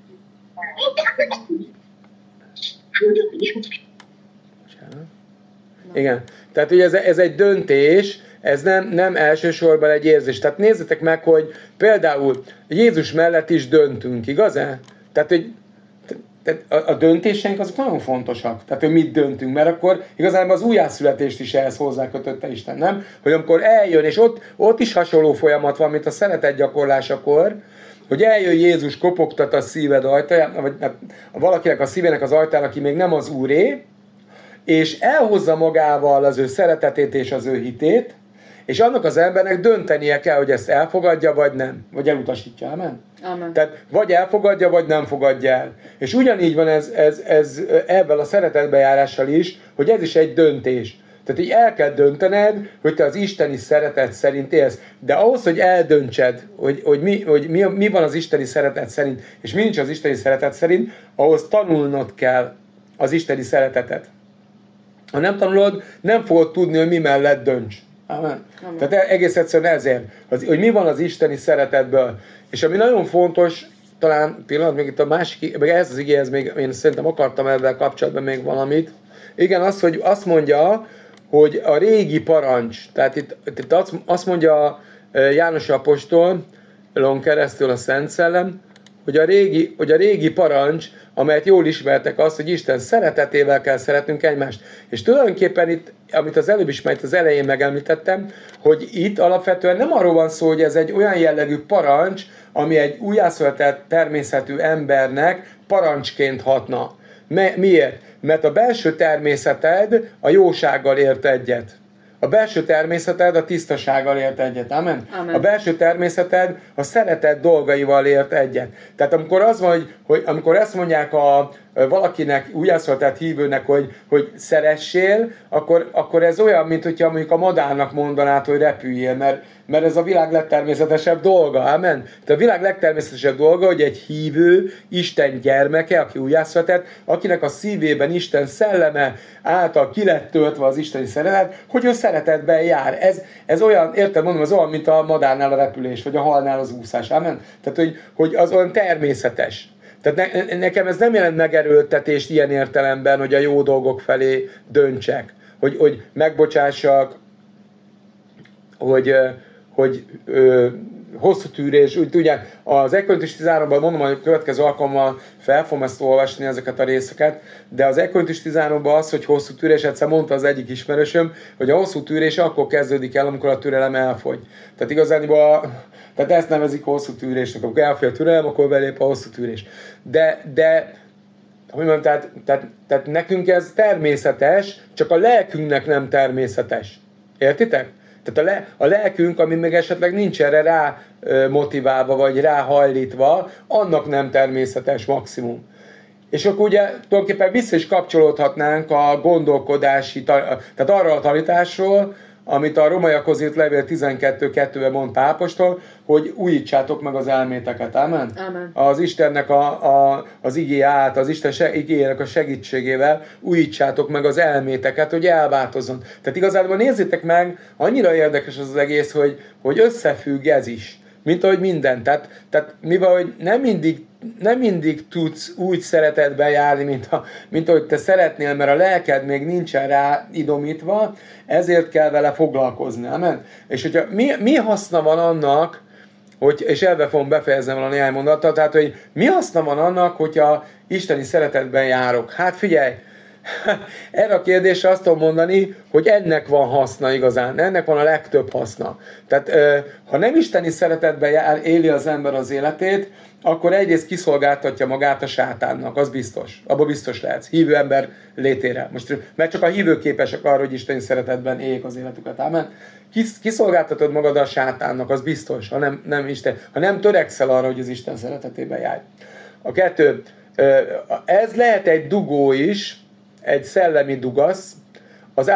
Speaker 1: Igen. Tehát ugye ez egy döntés, ez nem elsősorban egy érzés. Tehát nézzetek meg, hogy például Jézus mellett is döntünk, igaz-e? Tehát, hogy a döntéseink azok nagyon fontosak. Tehát, hogy mit döntünk, mert akkor igazából az újjászületést is ehhez hozzákötötte Isten, nem? Hogy amikor eljön, és ott is hasonló folyamat van, mint a szeretetgyakorlásakor, hogy eljön Jézus, kopogtat a szíved ajtaján, vagy valakinek a szívének az ajtaján, aki még nem az Úré, és elhozza magával az ő szeretetét és az ő hitét, és annak az embernek döntenie kell, hogy ezt elfogadja, vagy nem. Vagy elutasítja, amen?
Speaker 2: Amen.
Speaker 1: Tehát vagy elfogadja, vagy nem fogadja el. És ugyanígy van ez ebben a szeretetbejárással is, hogy ez is egy döntés. Tehát így el kell döntened, hogy te az isteni szeretet szerint élsz. De ahhoz, hogy eldöntsed, hogy mi van az isteni szeretet szerint, és mi nincs az isteni szeretet szerint, ahhoz tanulnod kell az isteni szeretetet. Ha nem tanulod, nem fogod tudni, hogy mi mellett dönts. Amen. Amen. Tehát egész egyszerűen ezért, hogy mi van az isteni szeretetből. És ami nagyon fontos, talán pillanat, még itt a másik, meg ez az igéhez még én szerintem akartam ebben kapcsolatban még valamit. Igen, az, hogy azt mondja, hogy a régi parancs, tehát itt azt mondja János apostolon keresztül a Szent Szellem, hogy a régi parancs, amelyet jól ismertek, az, hogy Isten szeretetével kell szeretnünk egymást. És tulajdonképpen itt, amit az előbb is az elején megemlítettem, hogy itt alapvetően nem arról van szó, hogy ez egy olyan jellegű parancs, ami egy újjászületett természetű embernek parancsként hatna. Miért? Mert a belső természeted a jósággal ért egyet. A belső természeted a tisztasággal ért egyet. Amen?
Speaker 2: Amen.
Speaker 1: A belső természeted a szeretet dolgaival ért egyet. Tehát amikor az van, hogy amikor ezt mondják valakinek, újjászületett hívőnek, hogy szeressél, akkor ez olyan, mint hogyha mondjuk a madárnak mondanád, hogy repüljél, mert ez a világ legtermészetesebb dolga. Amen? Tehát a világ legtermészetesebb dolga, hogy egy hívő, Isten gyermeke, aki újjászületett, akinek a szívében Isten szelleme által ki lett töltve az isteni szeretet, hogy ő szeretetben jár. Ez olyan, érted, mondom, az olyan, mint a madárnál a repülés, vagy a halnál az úszás. Amen? Tehát, hogy az olyan természetes. Tehát nekem ez nem jelent megerőltetést ilyen értelemben, hogy a jó dolgok felé döntsek, hogy megbocsássak, hogy hosszú tűrés, úgy tudják, az 1 Korintus 13-ban mondom, hogy a következő alkalommal fel fogom ezt olvasni, ezeket a részeket, de az 1 Korintus 13-ban az, hogy hosszú tűrés, egyszer mondta az egyik ismerősöm, hogy a hosszú tűrés akkor kezdődik el, amikor a türelem elfogy. Tehát igazából, tehát ezt nevezik hosszú tűrésnek, amikor elfogy a türelem, akkor belép a hosszú tűrés. De hogy mondjam, tehát nekünk ez természetes, csak a lelkünknek nem természetes. Értitek? Tehát a lelkünk, ami még esetleg nincs erre rá motiválva, vagy ráhajlítva, annak nem természetes maximum. És akkor ugye tulajdonképpen vissza is kapcsolódhatnánk a gondolkodási, tehát arra a tanításról, amit a Rómaiakhoz írt levél 12.2-ben mond Pál apostol, hogy újítsátok meg az elméteket. Amen?
Speaker 2: Amen.
Speaker 1: Az Istennek az igéje át, az Isten igéjének a segítségével újítsátok meg az elméteket, hogy elváltozzon. Tehát igazából nézzétek meg, annyira érdekes az egész, hogy összefügg ez is, mint ahogy minden. Tehát mivel hogy nem mindig tudsz úgy szeretetben járni, mint ahogy te szeretnél, mert a lelked még nincsen rá idomítva, ezért kell vele foglalkozni. Amen? És hogyha mi haszna van annak, és ebbe fogom befejezni a néhány mondattal, tehát hogy mi haszna van annak, hogyha isteni szeretetben járok? Hát figyelj, erre a kérdésre azt tudom mondani, hogy ennek van haszna igazán, ennek van a legtöbb haszna. Tehát ha nem isteni szeretetben éli az ember az életét, akkor egyrészt kiszolgáltatja magát a sátánnak, az biztos. Abba biztos lehetsz, hívő ember létére. Mert csak a hívők képesek arra, hogy isteni szeretetben éljék az életüket. Amen. Kiszolgáltatod magad a sátánnak, az biztos, ha nem törekszel arra, hogy az Isten szeretetében járj. A kettő, ez lehet egy dugó is, egy szellemi dugasz, az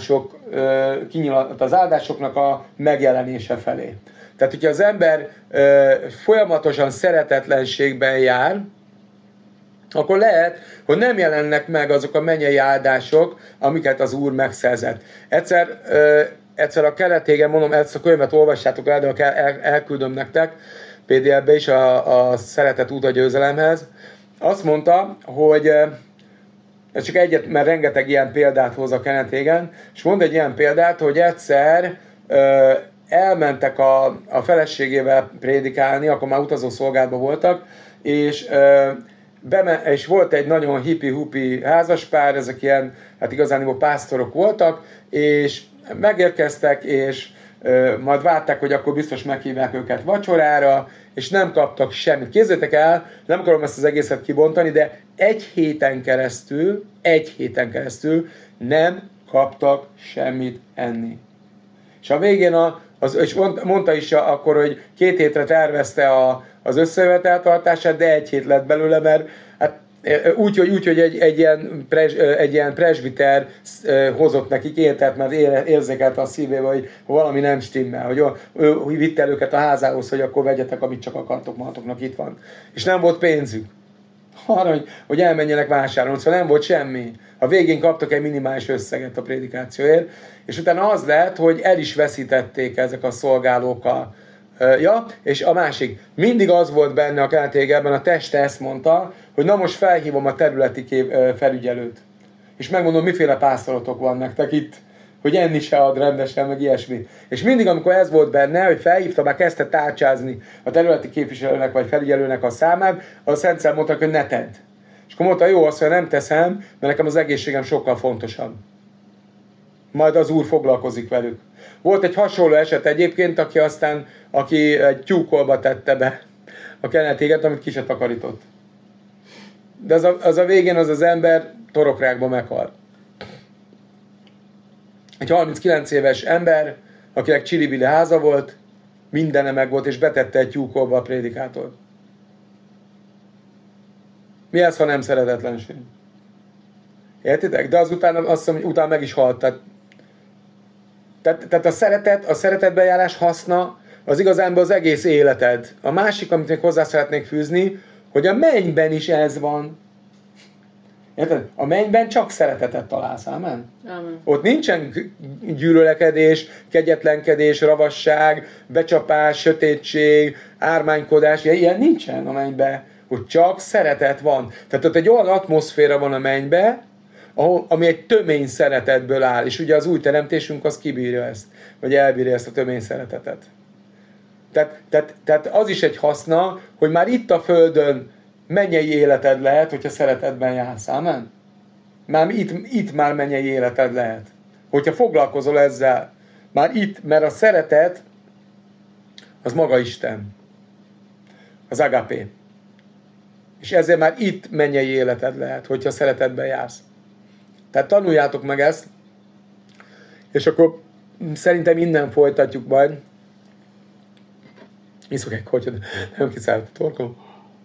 Speaker 1: áldásoknak a megjelenése felé. Tehát, hogyha az ember folyamatosan szeretetlenségben jár, akkor lehet, hogy nem jelennek meg azok a mennyei áldások, amiket az Úr megszerzett. Egyszer a Keletégen, mondom, ezt a könyvet olvassátok el, de elküldöm nektek, PDF-be is a Szeretet út a győzelemhez. Azt mondta, hogy ez csak egyet, mert rengeteg ilyen példát hoz a Keletégen, és mond egy ilyen példát, hogy egyszer elmentek a feleségével prédikálni, akkor már utazó szolgálatban voltak, és volt egy nagyon hippi-hupi házaspár, ezek ilyen, hát igazán pásztorok voltak, és megérkeztek, és majd várták, hogy akkor biztos meghívják őket vacsorára, és nem kaptak semmit. Képzeljétek el, nem akarom ezt az egészet kibontani, de egy héten keresztül nem kaptak semmit enni. És a végén és mondta is akkor, hogy 2 hétre tervezte az összejöveteltartását, de 1 hét lett belőle, mert hát, úgy, hogy egy ilyen presbiter hozott nekik ételt, mert érzékelte a szívébe, hogy valami nem stimmel, hogy vitte el őket a házához, hogy akkor vegyetek, amit csak akartok, magatoknak itt van. És nem volt pénzük arra, hogy elmenjenek vásárolni, szóval nem volt semmi. A végén kaptak egy minimális összeget a prédikációért, és utána az lett, hogy el is veszítették ezek a szolgálók és a másik, mindig az volt benne a Keletégelben, a teste ezt mondta, hogy na most felhívom a területi felügyelőt. És megmondom, miféle pásztorotok van nektek itt, hogy enni se ad rendesen, meg ilyesmi. És mindig, amikor ez volt benne, hogy felhívta, már kezdte tárcsázni a területi képviselőnek vagy felügyelőnek a számát, a Szent Szellem mondta, hogy ne tedd. És akkor mondta, jó, azt mondja, nem teszem, mert nekem az egészségem sokkal fontosabb. Majd az Úr foglalkozik velük. Volt egy hasonló eset egyébként, aki egy tyúkolba tette be a Keletéget, amit ki se takarított. De az a végén az ember torokrákba meghal. Egy 39 éves ember, akinek csili-bili háza volt, mindene meg volt, és betette egy tyúkolba a prédikátort. Mi ez, ha nem szeretetlenség? Értitek? De azután azt hiszem, hogy utána meg is halt. Tehát a szeretetben járás haszna az igazánban az egész életed. A másik, amit még hozzá szeretnék fűzni, hogy a mennyben is ez van. Érted? A mennyben csak szeretetet találsz, amen?
Speaker 2: Amen.
Speaker 1: Ott nincsen gyűlölekedés, kegyetlenkedés, ravasság, becsapás, sötétség, ármánykodás, ilyen nincsen a mennyben, hogy csak szeretet van. Tehát ott egy olyan atmoszféra van a mennyben, ami egy tömény szeretetből áll, és ugye az új teremtésünk az kibírja ezt, vagy elbírja ezt a tömény szeretetet. Tehát az is egy haszna, hogy már itt a Földön mennyei életed lehet, hogyha szeretetben jársz. Amen? Már itt már mennyei életed lehet. Hogyha foglalkozol ezzel. Már itt, mert a szeretet az maga Isten. Az agapé. És ezért már itt mennyei életed lehet, hogyha szeretetben jársz. Tehát tanuljátok meg ezt, és akkor szerintem innen folytatjuk majd. Iszok egy kocsot, nem kiszállt a torkom.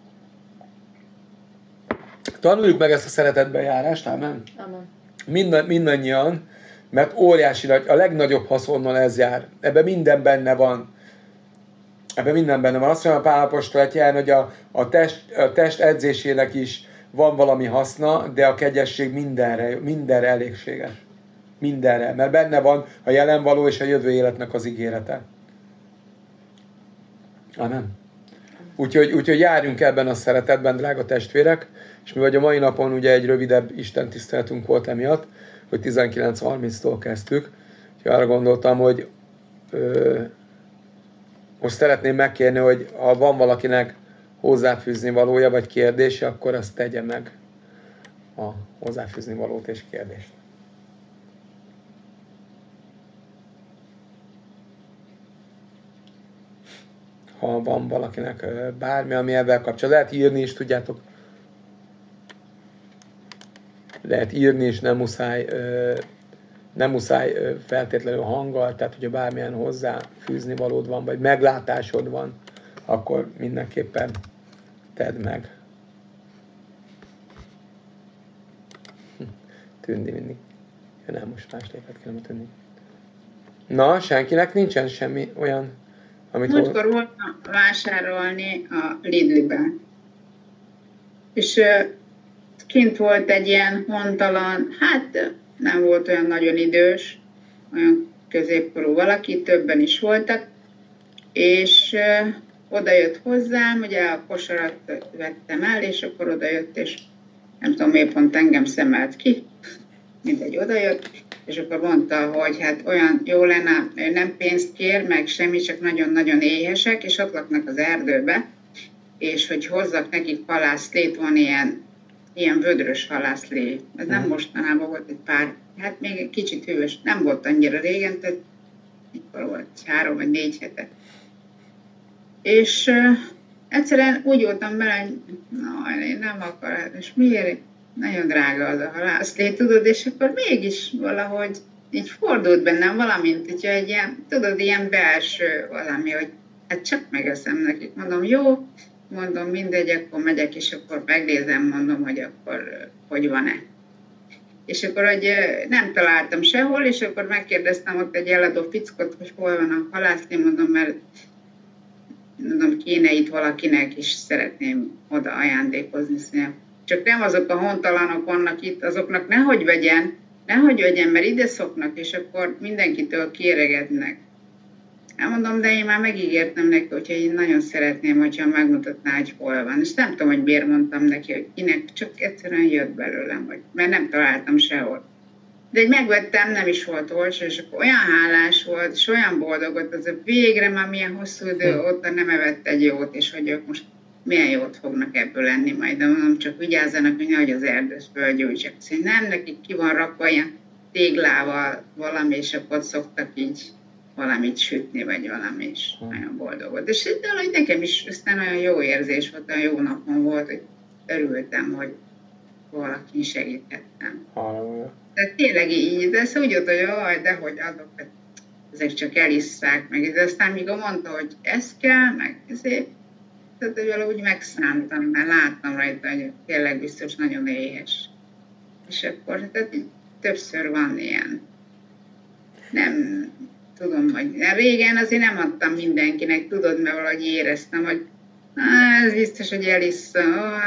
Speaker 1: Tanuljuk meg ezt a szeretetben járást, amen?
Speaker 2: Amen.
Speaker 1: Mindannyian, mert óriási nagy, a legnagyobb haszonnal ez jár. Ebben minden benne van. Azt mondja a Pál apostol egyháján, hogy a test edzésének is van valami haszna, de a kegyesség mindenre elégséges. Mindenre, mert benne van a jelen való és a jövő életnek az ígérete. Amen. Úgyhogy járjunk ebben a szeretetben, drága testvérek, és mi vagy a mai napon ugye egy rövidebb istentiszteletünk volt emiatt, hogy 19:30-tól kezdtük, úgyhogy arra gondoltam, hogy most szeretném megkérni, hogy ha van valakinek hozzáfűzni valója, vagy kérdése, akkor azt tegye meg a hozzáfűzni valót és kérdést. Ha van valakinek bármi, ami ebben kapcsolatban, lehet írni is, tudjátok. Lehet írni is, nem muszáj feltétlenül hanggal, tehát hogyha bármilyen hozzáfűzni valód van, vagy meglátásod van, akkor mindenképpen tedd meg. Tündi mindig. Ja, nem, most más lépet kellene Tündi. Na, senkinek nincsen semmi olyan, amit...
Speaker 3: Múltkor voltam vásárolni a Lidl-ben, és kint volt egy ilyen hontalan, hát nem volt olyan nagyon idős, olyan középkorú valaki, többen is voltak, és oda jött hozzám, ugye a kosarat vettem el, és akkor oda jött, és nem tudom, miért pont engem szemelt ki, mindegy, oda jött, és akkor mondta, hogy hát olyan jó lenne, nem pénzt kér, meg semmi, csak nagyon-nagyon éhesek, és ott laknak az erdőbe, és hogy hozzak nekik halászlét, van ilyen vödrös halászlé. Ez nem mostanában volt egy pár, hát még egy kicsit hűvös, nem volt annyira régen, tehát mikor volt, 3 vagy 4 hete. És egyszerűen úgy voltam bele, hogy én nem akarok, és miért? Nagyon drága az a halászlé, tudod, és akkor mégis valahogy így fordult bennem valamint, hogyha egy ilyen, tudod, ilyen belső valami, hogy hát csak megeszem nekik. Mondom, jó, mondom, mindegy, akkor megyek, és akkor megnézem, mondom, hogy akkor hogy van-e. És akkor, hogy nem találtam sehol, és akkor megkérdeztem ott egy eladó fickot, hogy hol van a halászlé, mondom, mert mondom, kéne itt valakinek, és szeretném oda ajándékozni. Csak nem azok a hontalanok vannak itt, azoknak nehogy vegyen, mert ide szoknak, és akkor mindenkitől kéregetnek. Elmondom, de én már megígértem neki, hogyha én nagyon szeretném, hogyha megmutatná, hogy hol van. És nem tudom, hogy miért mondtam neki, hogy kinek, csak egyszerűen jött belőlem, mert nem találtam sehol. De egy megvettem, nem is volt olcsó, és akkor olyan hálás volt, és olyan boldog volt, az a végre már milyen hosszú idő óta nem evett egy jót, és hogy ők most milyen jót fognak ebből lenni majd. De mondom, csak vigyázzanak, hogy nehogy az erdőt fölgyújtsak. Szóval nem, nekik ki van rakva ilyen téglával valami, és akkor szoktak így valamit sütni, vagy valami, és nagyon boldog volt. És valahogy nekem is aztán olyan jó érzés volt, olyan jó napom volt, hogy örültem, hogy valakin segíthettem. Tehát tényleg így, de ez úgy volt, hogy jaj, dehogy adok, ezek csak elisszák meg, de aztán míg mondta, hogy ez kell, meg ezért, tehát hogy valahogy megszántam, mert láttam rajta, hogy tényleg biztos nagyon éhes. És akkor tehát többször van ilyen. Nem tudom, hogy régen azért nem adtam mindenkinek, tudod, mert valahogy éreztem, hogy ez biztos, hogy elissza,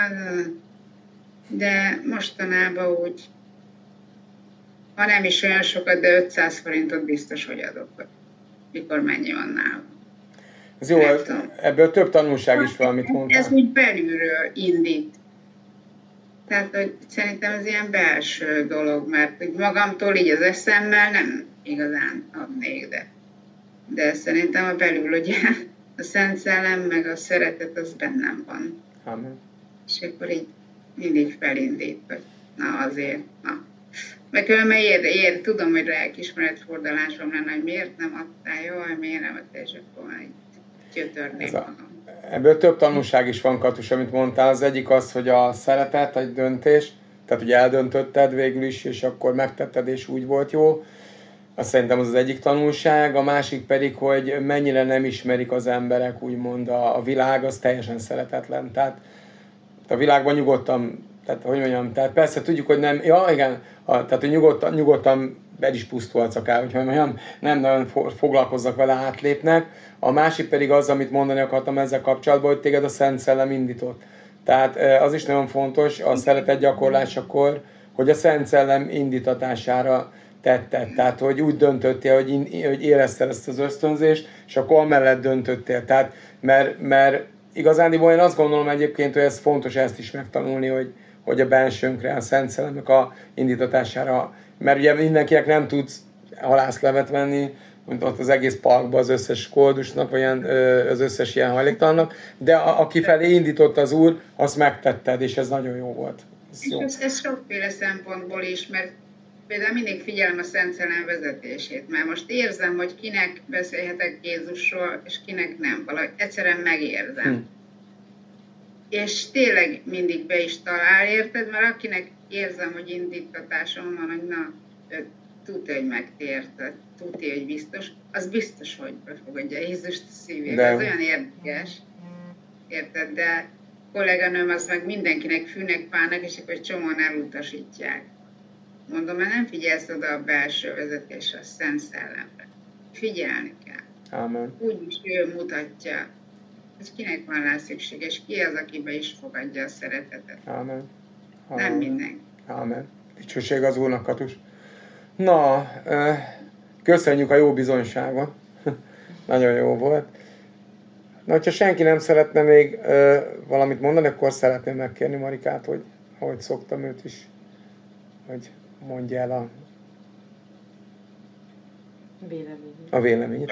Speaker 3: de mostanában úgy, ha nem is olyan sokat, de 500 forintot biztos, hogy adok, mikor mennyi van nálam.
Speaker 1: Ez jó, ebből több tanulság is van, amit mondtál.
Speaker 3: Ez úgy belülről indít. Tehát, hogy szerintem ez ilyen belső dolog, mert magamtól így az eszemmel nem igazán adnék, de szerintem a belül ugye a Szent Szellem, meg a szeretet az bennem van.
Speaker 1: Amen.
Speaker 3: És akkor így mindig felindít, hogy na azért, na. Meg különben tudom, hogy lelkiismeret fordalásom lenne, hogy miért nem adtál, jaj, miért nem adtál, és akkor már így gyötörnék magam.
Speaker 1: Ebből több tanulság is van, Katus, amit mondtál. Az egyik az, hogy a szeretet egy döntés, tehát hogy eldöntötted végül is, és akkor megtetted, és úgy volt jó. Azt szerintem az egyik tanulság. A másik pedig, hogy mennyire nem ismerik az emberek, úgymond a világ, az teljesen szeretetlen. Tehát a világban nyugodtan, tehát hogy mondjam, tehát persze tudjuk, hogy nem, ja igen, tehát hogy nyugodtan el is pusztulhatsz akár, hogy mondjam, nem nagyon foglalkozzak vele, átlépnek. A másik pedig az, amit mondani akartam ezzel kapcsolatban, hogy téged a Szent Szellem indított. Tehát az is nagyon fontos a szeretet gyakorlásakor, hogy a Szent Szellem indítatására tetted. Tehát, hogy úgy döntöttél, hogy érezted ezt az ösztönzést, és akkor amellett döntöttél. Tehát, mert igazándiból én azt gondolom egyébként, hogy ez fontos ezt is megtanulni, hogy a bensőnkre, a Szent Szellemnek a indítatására, mert ugye mindenkinek nem tudsz halászlevet venni, mint ott az egész parkban az összes koldusnak, vagy az összes ilyen hajléktalannak, de aki felé indított az Úr, azt megtetted, és ez nagyon jó volt.
Speaker 3: Ez sokféle szempontból is, mert például mindig figyelem a Szent Szellem vezetését, mert most érzem, hogy kinek beszélhetek Jézusról, és kinek nem. Valahogy egyszerűen megérzem. És tényleg mindig be is talál, érted? Mert akinek érzem, hogy indítatásom van, hogy na, tudja, hogy megtért, tudja, hogy biztos, az biztos, hogy befogadja Jézust a szívébe. Ez olyan érdekes, érted? De kolléganőm az meg mindenkinek fűnek, pálnak, és akkor csomóan elutasítják. Mondom, mert nem figyelsz oda a belső vezetésre, a Szent Szellemre. Figyelni kell.
Speaker 1: Amen.
Speaker 3: Úgyis ő mutatja, hogy kinek van rá szükség, és ki az, aki be is fogadja a szeretetet.
Speaker 1: Amen.
Speaker 3: Nem mindenki.
Speaker 1: Amen. Dicsőség az Úrnak, Katus. Na, köszönjük a jó bizonyságot. Nagyon jó volt. Na, hogyha senki nem szeretne még valamit mondani, akkor szeretném megkérni Marikát, hogy ahogy szoktam őt is, hogy mondja el a véleményét.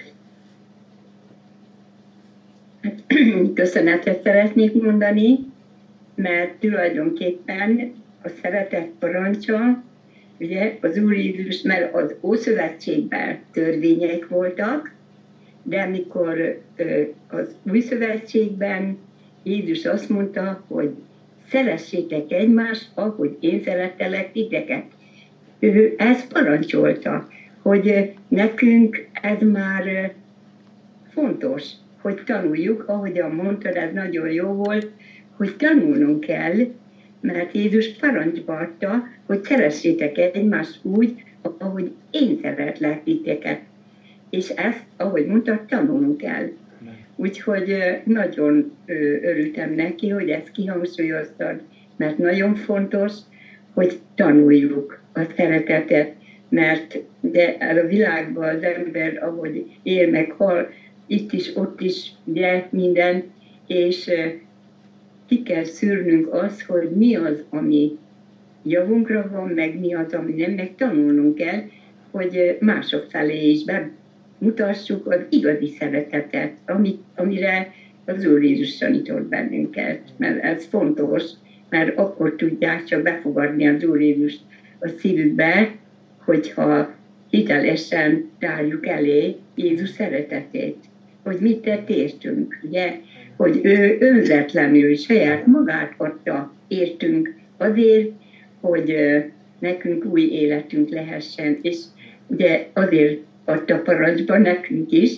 Speaker 4: Köszönetet szeretnék mondani, mert tulajdonképpen a szeretet parancsa, ugye az Úr Jézus, mert az Ószövetségben törvények voltak, de amikor az Új Szövetségben Jézus azt mondta, hogy szeressétek egymást, ahogy én szerettelek titeket. Ő ezt parancsolta, hogy nekünk ez már fontos, hogy tanuljuk, ahogyan mondtad, ez nagyon jó volt, hogy tanulnunk kell, mert Jézus parancsba adta, hogy szeressétek egymást úgy, ahogy én szeretlek titeket. És ezt, ahogy mondta, tanulnunk kell. Úgyhogy nagyon örültem neki, hogy ezt kihangsúlyoztad, mert nagyon fontos, hogy tanuljuk a szeretetet, mert de a világban az ember, ahogy él meg hal, itt is, ott is, ugye minden, és ki kell szűrnünk azt, hogy mi az, ami javunkra van, meg mi az, ami nem, meg tanulnunk kell, hogy mások felé is mutassuk az igazi szeretetet, amire az Úr Jézus tanított bennünket. Mert ez fontos, mert akkor tudják csak befogadni az Úr Jézust a szívükbe, hogyha hitelesen tárjuk elé Jézus szeretetét. Hogy mit tett értünk, ugye? Hogy ő önzetlenül saját magát adta értünk azért, hogy nekünk új életünk lehessen. És ugye azért adta parancsba nekünk is,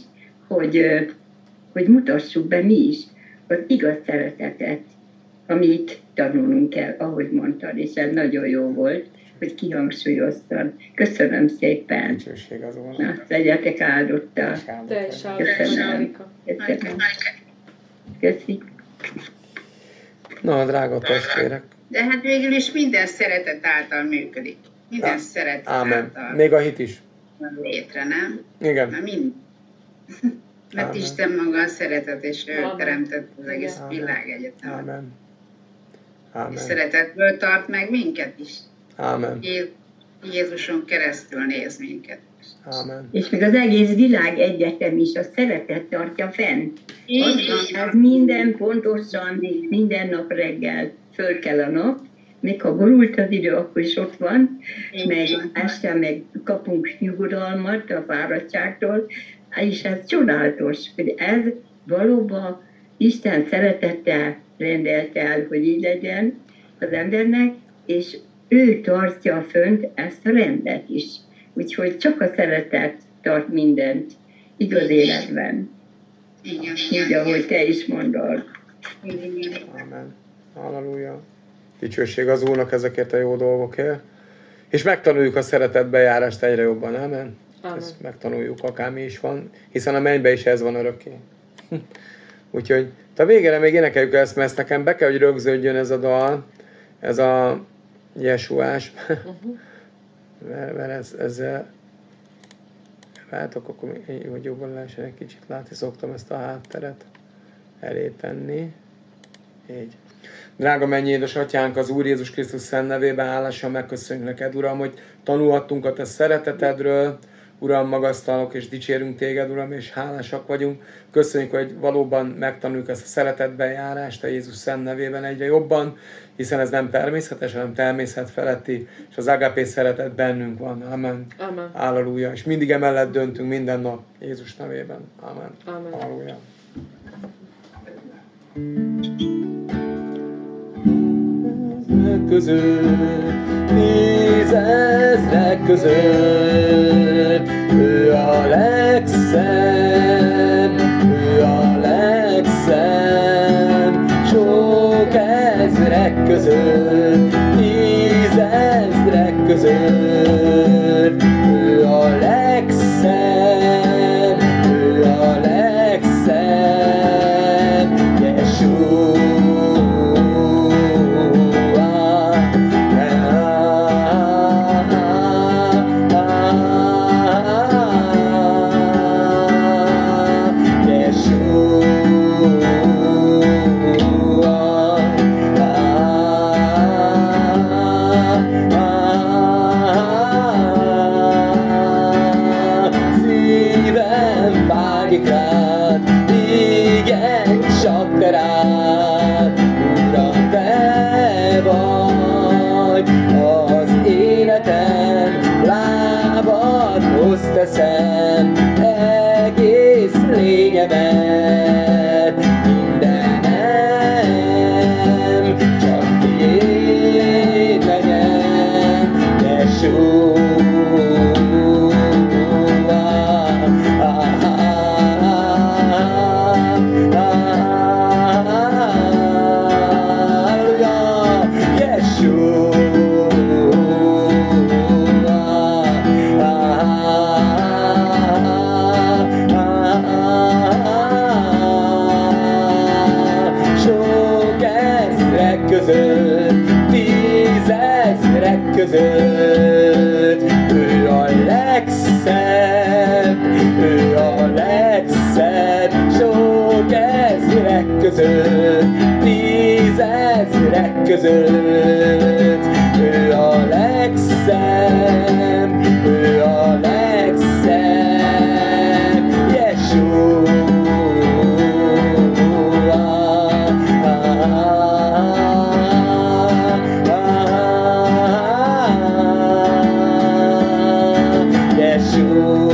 Speaker 4: hogy mutassuk be mi is az igaz szeretetet, amit tanulnunk kell, ahogy mondtad, és ez nagyon jó volt, hogy kihangsúlyoztad. Köszönöm szépen.
Speaker 1: Dicsőség az Úrnak.
Speaker 4: Legyetek áldottal.
Speaker 2: Te is áldott, Marika.
Speaker 4: Köszi.
Speaker 1: Na, drága testvérek.
Speaker 3: De hát végül is minden szeretet által működik. Minden szeretet által.
Speaker 1: Még a hit is.
Speaker 3: Létre, nem?
Speaker 1: Igen.
Speaker 3: Na mind. Mert Amen. Isten maga a szeretet, és ő teremtett az egész világegyetemet.
Speaker 1: Amen. Amen.
Speaker 3: És szeretetből tart meg minket is.
Speaker 1: Amen.
Speaker 3: Jézuson keresztül néz minket.
Speaker 1: Amen.
Speaker 4: És még az egész világ egyetem is a szeretet tartja fenn. Az minden pontosan, minden nap reggel föl kell a nap, még ha borult az idő, akkor is ott van, meg este meg kapunk nyugodalmat a fáradtságtól, és ez csodálatos, hogy ez valóban Isten szeretettel rendelt el, hogy így legyen az embernek, és ő tartja fönt ezt a rendet is. Úgyhogy csak a szeretet tart mindent igaz életben. Így, ahogy te is mondod.
Speaker 1: Amen. Halleluja. Dicsőség az Úrnak ezekért a jó dolgokért. És megtanuljuk a szeretetbejárást egyre jobban, amen?
Speaker 2: Amen.
Speaker 1: Ezt megtanuljuk, akármi is van, hiszen a mennyben is ez van örökké. Úgyhogy a végére még énekeljük ezt, mert nekem be kell, hogy rögződjön ez a dal, ez a Jesuás, mert ezzel látok, akkor hogy jobban lehessen egy kicsit látni, szoktam ezt a hátteret elé tenni. Így. Drága mennyi édesatyánk, az Úr Jézus Krisztus szent nevében hálásan megköszönjük neked, Uram, hogy tanulhattunk a te szeretetedről. Uram, magasztalok és dicsérünk téged, Uram, és hálásak vagyunk. Köszönjük, hogy valóban megtanuljuk ezt a szeretetbenjárást a Jézus szent nevében egyre jobban, hiszen ez nem természetes, hanem természet feletti, és az agape szeretet bennünk van. Amen.
Speaker 2: Amen.
Speaker 1: Halleluja. És mindig emellett döntünk minden nap Jézus nevében. Amen.
Speaker 2: Amen.
Speaker 1: Halleluja. Között, 10 000 között, ő a legszebb, ő a legszebb, sok ezrek között, 10 000 között, ő a legszebb, ő a legszebb, Jesús. Teszem egész lényemet, mindenem csak tiéd legyen, Jesús. Között, ő a legszebb, ő a legszebb, sok ezrek között, 10 000 között, ő a legszebb, ő a legszebb, Jesús. You